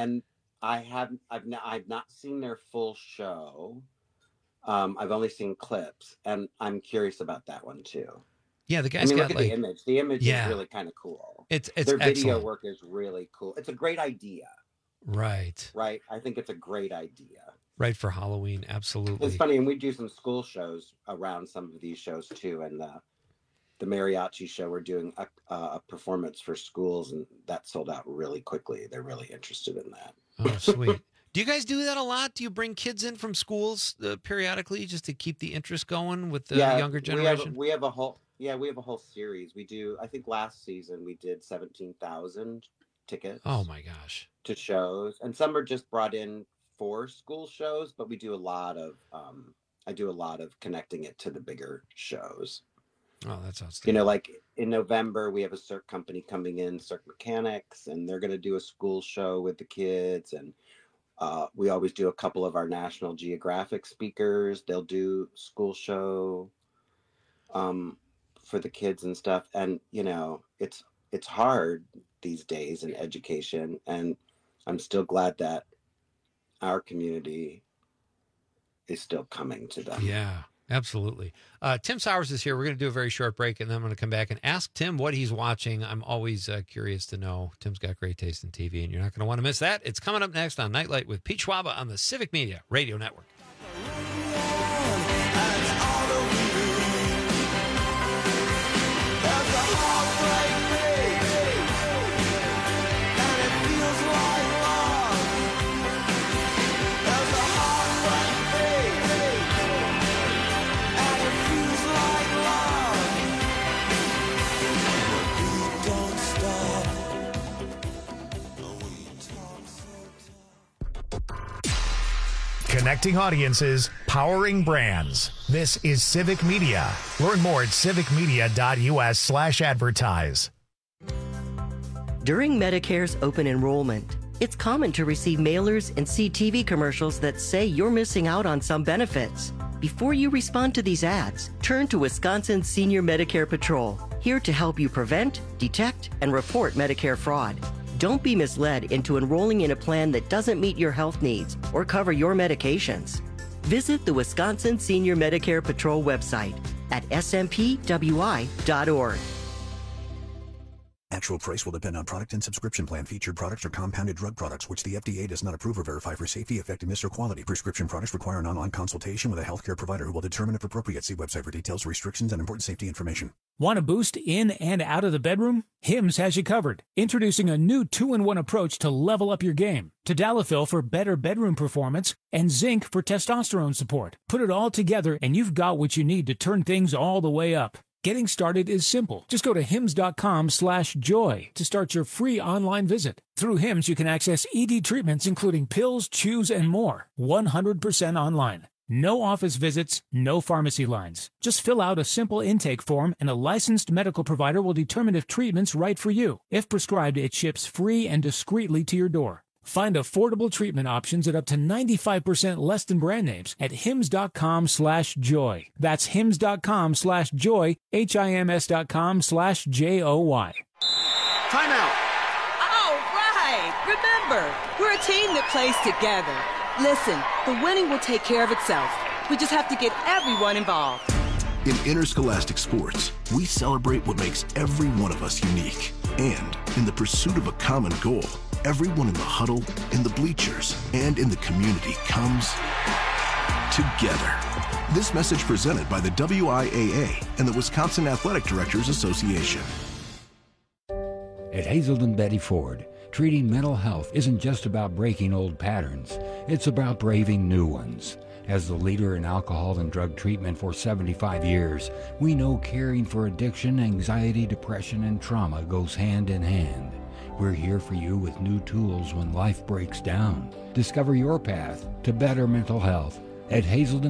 I've not seen their full show. I've only seen clips, and I'm curious about that one too. Yeah, the guy's look got at the image. The image is really kind of cool. It's their video excellent. work is really cool. It's a great idea. Right. I think it's a great idea. Right, for Halloween, absolutely. It's funny, and we do some school shows around some of these shows too. And the mariachi show, we're doing a performance for schools, and that sold out really quickly. They're really interested in that. Oh, sweet. Do you guys do that a lot? Do you bring kids in from schools periodically just to keep the interest going with the younger generation? We have a whole series. We do, I think last season we did 17,000 tickets. Oh my gosh. To shows, and some are just brought in for school shows, but we do a lot of I do a lot of connecting it to the bigger shows. Oh, that's outstanding. Like in November we have a Cirque company coming in, Cirque Mechanics, and they're going to do a school show with the kids. And we always do a couple of our National Geographic speakers. They'll do school show for the kids and stuff. And it's hard these days in education, and I'm still glad that our community is still coming to them. Yeah, absolutely. Tim Sowers is here. We're going to do a very short break, and then I'm going to come back and ask Tim what he's watching. I'm always curious to know. Tim's got great taste in TV, and you're not going to want to miss that. It's coming up next on Nightlight with Pete Schwaba on the Civic Media Radio Network. Connecting audiences, powering brands. This is Civic Media. Learn more at civicmedia.us/advertise. During Medicare's open enrollment, it's common to receive mailers and see TV commercials that say you're missing out on some benefits. Before you respond to these ads, turn to Wisconsin Senior Medicare Patrol, here to help you prevent, detect, and report Medicare fraud. Don't be misled into enrolling in a plan that doesn't meet your health needs or cover your medications. Visit the Wisconsin Senior Medicare Patrol website at smpwi.org. Actual price will depend on product and subscription plan. Featured products are compounded drug products, which the FDA does not approve or verify for safety, effectiveness, or quality. Prescription products require an online consultation with a healthcare provider who will determine if appropriate. See website for details, restrictions, and important safety information. Want a boost in and out of the bedroom? Hims has you covered. Introducing a new 2-in-1 approach to level up your game. Tadalafil for better bedroom performance and zinc for testosterone support. Put it all together and you've got what you need to turn things all the way up. Getting started is simple. Just go to hims.com/joy to start your free online visit. Through Hims, you can access ED treatments including pills, chews, and more. 100% online. No office visits, no pharmacy lines. Just fill out a simple intake form and a licensed medical provider will determine if treatment's right for you. If prescribed, it ships free and discreetly to your door. Find affordable treatment options at up to 95% less than brand names at hims.com/joy. That's hims.com/joy, HIMS.com/JOY. Timeout. All right. Remember, we're a team that plays together. Listen, the winning will take care of itself. We just have to get everyone involved. In interscholastic sports, we celebrate what makes every one of us unique. And in the pursuit of a common goal, everyone in the huddle, in the bleachers, and in the community comes together. This message presented by the WIAA and the Wisconsin Athletic Directors Association. At Hazelden Betty Ford, treating mental health isn't just about breaking old patterns, it's about braving new ones. As the leader in alcohol and drug treatment for 75 years, we know caring for addiction, anxiety, depression, and trauma goes hand in hand. We're here for you with new tools when life breaks down. Discover your path to better mental health at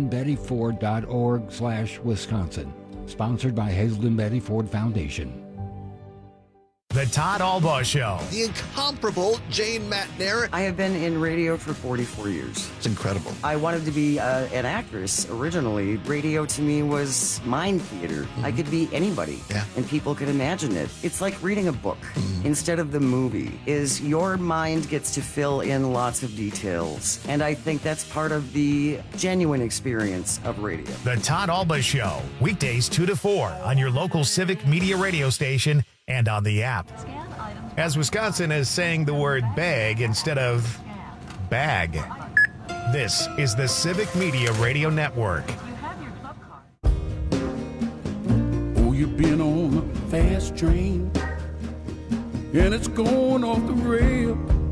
hazeldenbettyford.org/Wisconsin. Sponsored by Hazelden Betty Ford Foundation. The Todd Albaugh Show. The incomparable Jane Matner. I have been in radio for 44 years. It's incredible. I wanted to be an actress originally. Radio to me was mind theater. Mm-hmm. I could be anybody, and people could imagine it. It's like reading a book instead of the movie. Is your mind gets to fill in lots of details, and I think that's part of the genuine experience of radio. The Todd Albaugh Show, weekdays 2 to 4 on your local Civic Media radio station and on the app. As Wisconsin is saying the word bag instead of bag. This is the Civic Media Radio Network. Oh, you've been on a fast train and it's going off the rail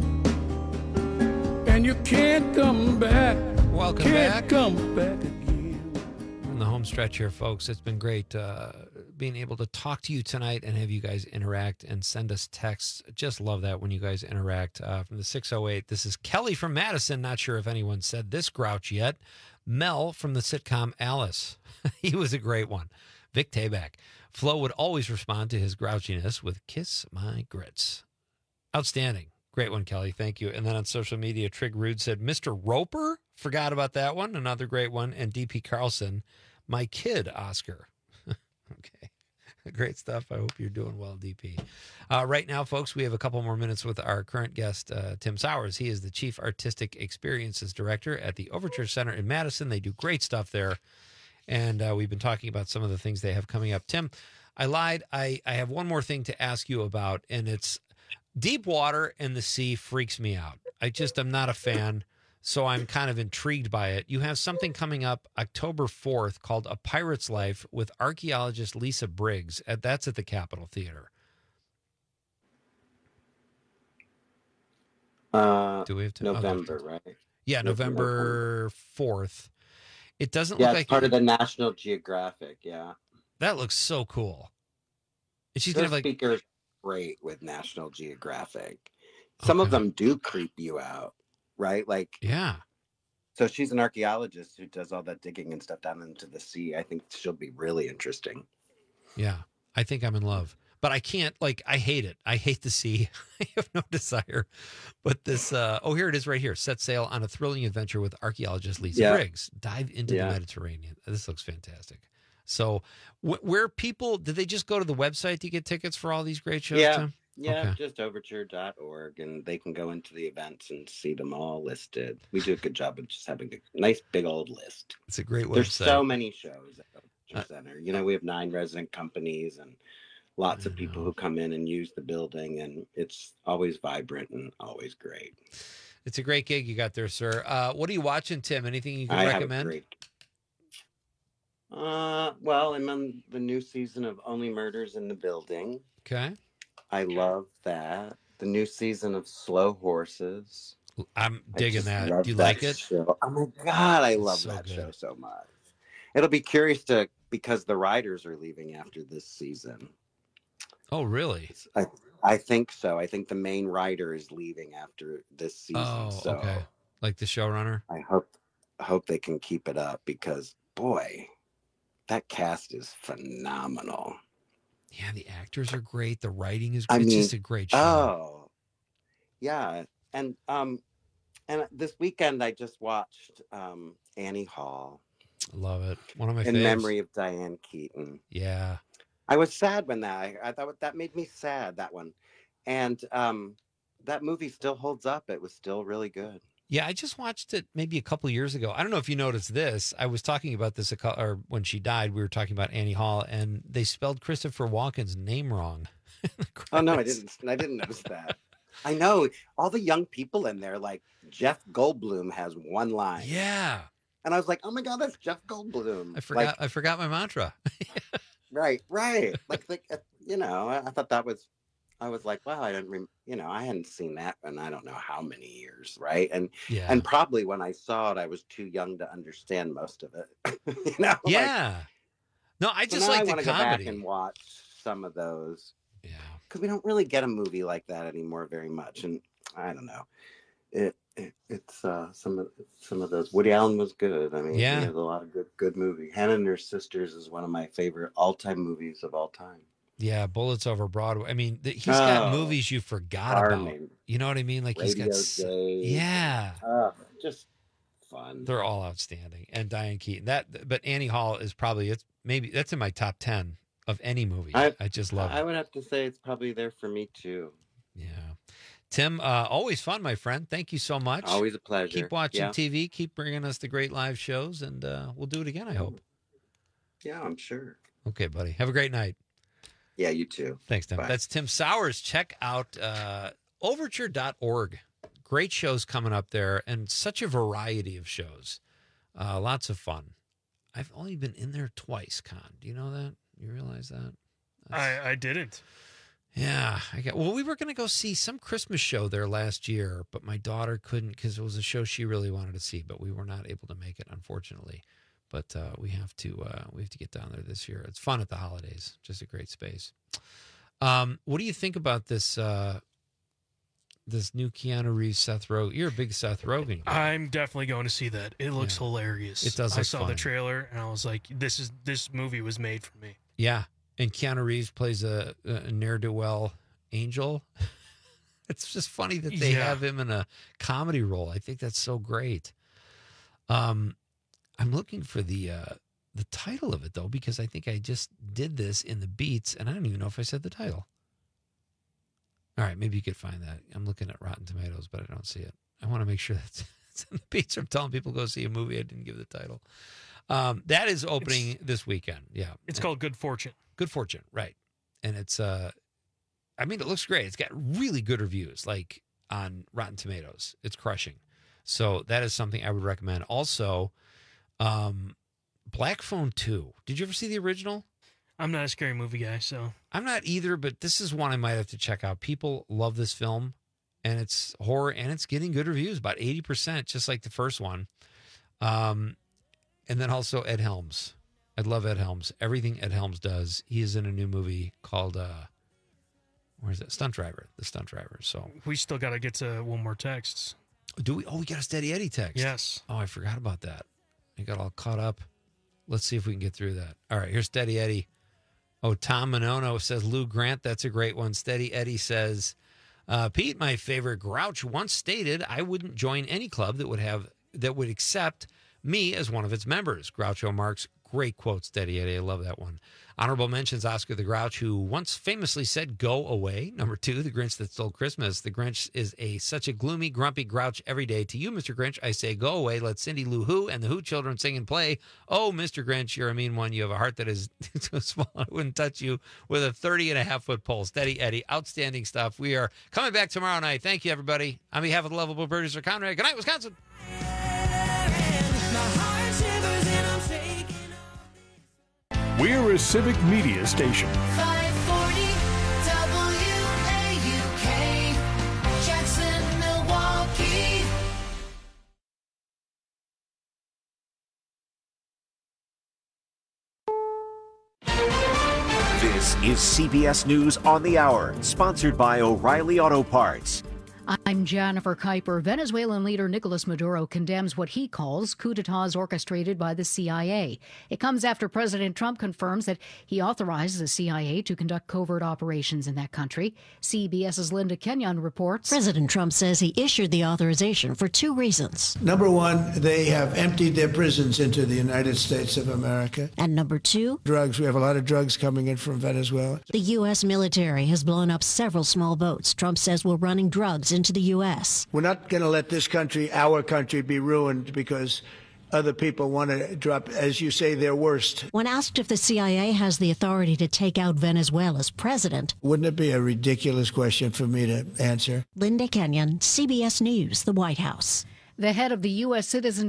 and you can't come back. Welcome back. Come back again. On the home stretch here, folks. It's been great being able to talk to you tonight and have you guys interact and send us texts. Just love that when you guys interact. From the 608, this is Kelly from Madison. Not sure if anyone said this grouch yet. Mel from the sitcom Alice. He was a great one. Vic Tayback. Flo would always respond to his grouchiness with "kiss my grits." Outstanding. Great one, Kelly. Thank you. And then on social media, Trig Rude said, Mr. Roper? Forgot about that one. Another great one. And DP Carlson, my kid, Oscar. Okay. Great stuff. I hope you're doing well, DP. Right now, folks, we have a couple more minutes with our current guest, Tim Sowers. He is the Chief Artistic Experiences Director at the Overture Center in Madison. They do great stuff there. And we've been talking about some of the things they have coming up. Tim, I lied. I have one more thing to ask you about, and it's deep water and the sea freaks me out. I'm not a fan. So I'm kind of intrigued by it. You have something coming up October 4th called A Pirate's Life with archaeologist Lisa Briggs. That's at the Capitol Theater. Do we have to? November, right? Yeah, November 4th. It doesn't look like... it's part of the National Geographic, yeah. That looks so cool. And she's Their going to speaker's great with National Geographic. Some of them do creep you out. Right? Like, yeah. So she's an archaeologist who does all that digging and stuff down into the sea. I think she'll be really interesting. Yeah. I think I'm in love. but I can't, like, I hate it. I hate the sea. I have no desire. But this, here it is right here. Set sail on a thrilling adventure with archaeologist Lisa Briggs. Dive into the Mediterranean. This looks fantastic. So where people, did they just go to the website to get tickets for all these great shows, Tim? Yeah, Okay. just overture.org, and they can go into the events and see them all listed. We do a good job of just having a nice big old list. It's a great There's website. so many shows at Overture Center. You know, we have 9 resident companies and lots of people who come in and use the building, and it's always vibrant and always great. It's a great gig you got there, sir. What are you watching, Tim? Anything you can recommend? Well, I'm on the new season of Only Murders in the Building. Okay. I love that. The new season of Slow Horses. I'm digging that. Do you like it? Show. Oh my God, I love that show so much. It'll be curious because the writers are leaving after this season. Oh, really? I think so. I think the main writer is leaving after this season. Oh, so okay. Like the showrunner? I hope they can keep it up because, boy, that cast is phenomenal. Yeah, the actors are great. The writing is great. It's just a great show. Oh, yeah. And this weekend I just watched Annie Hall. Love it. One of my in faves. memory of Diane Keaton. Yeah. I was sad when I thought that made me sad, that one. And that movie still holds up. It was still really good. Yeah, I just watched it maybe a couple of years ago. I don't know if you noticed this. I was talking about this, or when she died, we were talking about Annie Hall, and they spelled Christopher Walken's name wrong. Oh, no, I didn't notice that. I know. All the young people in there, like Jeff Goldblum has one line. Yeah. And I was like, oh, my God, that's Jeff Goldblum. I forgot my mantra. Right. Like, you know, I thought that was, I was like, wow, I hadn't seen that in I don't know how many years, right? And probably when I saw it, I was too young to understand most of it. You know? Yeah. No, I just like the comedy. Go back and watch some of those. Yeah. Because we don't really get a movie like that anymore very much, and I don't know. It's some of those. Woody Allen was good. I mean, he has a lot of good movie. Hannah and Her Sisters is one of my favorite all-time movies of all time. Yeah, Bullets Over Broadway. I mean, he's got movies you forgot about. You know what I mean? Like Radio he's got Day. Just fun. They're all outstanding. And Diane Keaton. But Annie Hall is probably that's in my top 10 of any movie. I just love it. I would have to say it's probably there for me too. Yeah. Tim, always fun, my friend. Thank you so much. Always a pleasure. Keep watching TV. Keep bringing us the great live shows, and we'll do it again, I hope. Yeah, I'm sure. Okay, buddy. Have a great night. Yeah, you too. Thanks, Tim. Bye. That's Tim Sowers. Check out overture.org. Great shows coming up there, and such a variety of shows. Lots of fun. I've only been in there twice, Con. Do you know that? You realize that? I didn't. Yeah. We were going to go see some Christmas show there last year, but my daughter couldn't because it was a show she really wanted to see, but we were not able to make it, unfortunately. But we have to get down there this year. It's fun at the holidays. Just a great space. What do you think about this this new Keanu Reeves, Seth Rogen? You're a big Seth Rogen guy. I'm definitely going to see that. It looks hilarious. It does. I saw the trailer and I was like, this movie was made for me. Yeah, and Keanu Reeves plays a ne'er-do-well angel. It's just funny that they have him in a comedy role. I think that's so great. I'm looking for the title of it, though, because I think I just did this in the beats, and I don't even know if I said the title. All right, maybe you could find that. I'm looking at Rotten Tomatoes, but I don't see it. I want to make sure that it's in the beats. I'm telling people go see a movie. I didn't give the title. That is opening this weekend. Yeah. It's called Good Fortune. Good Fortune, right. And it's, it looks great. It's got really good reviews, like on Rotten Tomatoes. It's crushing. So that is something I would recommend. Also, Black Phone 2. Did you ever see the original? I'm not a scary movie guy, so. I'm not either, but this is one I might have to check out. People love this film, and it's horror, and it's getting good reviews, about 80%, just like the first one. And then also Ed Helms. I love Ed Helms. Everything Ed Helms does. He is in a new movie called, where is it? Stunt Driver. The Stunt Driver. So we still got to get to one more text. Do we? Oh, we got a Steady Eddie text. Yes. Oh, I forgot about that. I got all caught up. Let's see if we can get through that. All right, here's Steady Eddie. Oh, Tom Manono says Lou Grant. That's a great one. Steady Eddie says, Pete, my favorite Grouch once stated, I wouldn't join any club that would accept me as one of its members. Groucho Marx. Great quote, Steady Eddie. I love that one. Honorable mentions Oscar the Grouch, who once famously said, go away. Number 2, The Grinch That Stole Christmas. The Grinch is such a gloomy, grumpy Grouch every day. To you, Mr. Grinch, I say, go away. Let Cindy Lou Who and the Who children sing and play. Oh, Mr. Grinch, you're a mean one. You have a heart that is so small I wouldn't touch you with a 30.5-foot pole. Steady Eddie. Outstanding stuff. We are coming back tomorrow night. Thank you, everybody. On behalf of the lovable producer, Conrad, good night, Wisconsin. We're a civic media station. 540 WAUK, Jackson, Milwaukee. This is CBS News on the Hour, sponsored by O'Reilly Auto Parts. I'm Jennifer Kuiper. Venezuelan leader Nicolas Maduro condemns what he calls coups d'etats orchestrated by the CIA. It comes after President Trump confirms that he authorizes the CIA to conduct covert operations in that country. CBS's Linda Kenyon reports. President Trump says he issued the authorization for 2 reasons. Number 1, they have emptied their prisons into the United States of America. And number 2, drugs. We have a lot of drugs coming in from Venezuela. The U.S. military has blown up several small boats Trump says were running drugs into the U.S. We're not going to let this country, our country, be ruined because other people want to drop, as you say, their worst. When asked if the CIA has the authority to take out Venezuela's president. Wouldn't it be a ridiculous question for me to answer? Linda Kenyon, CBS News, the White House. The head of the U.S. Citizen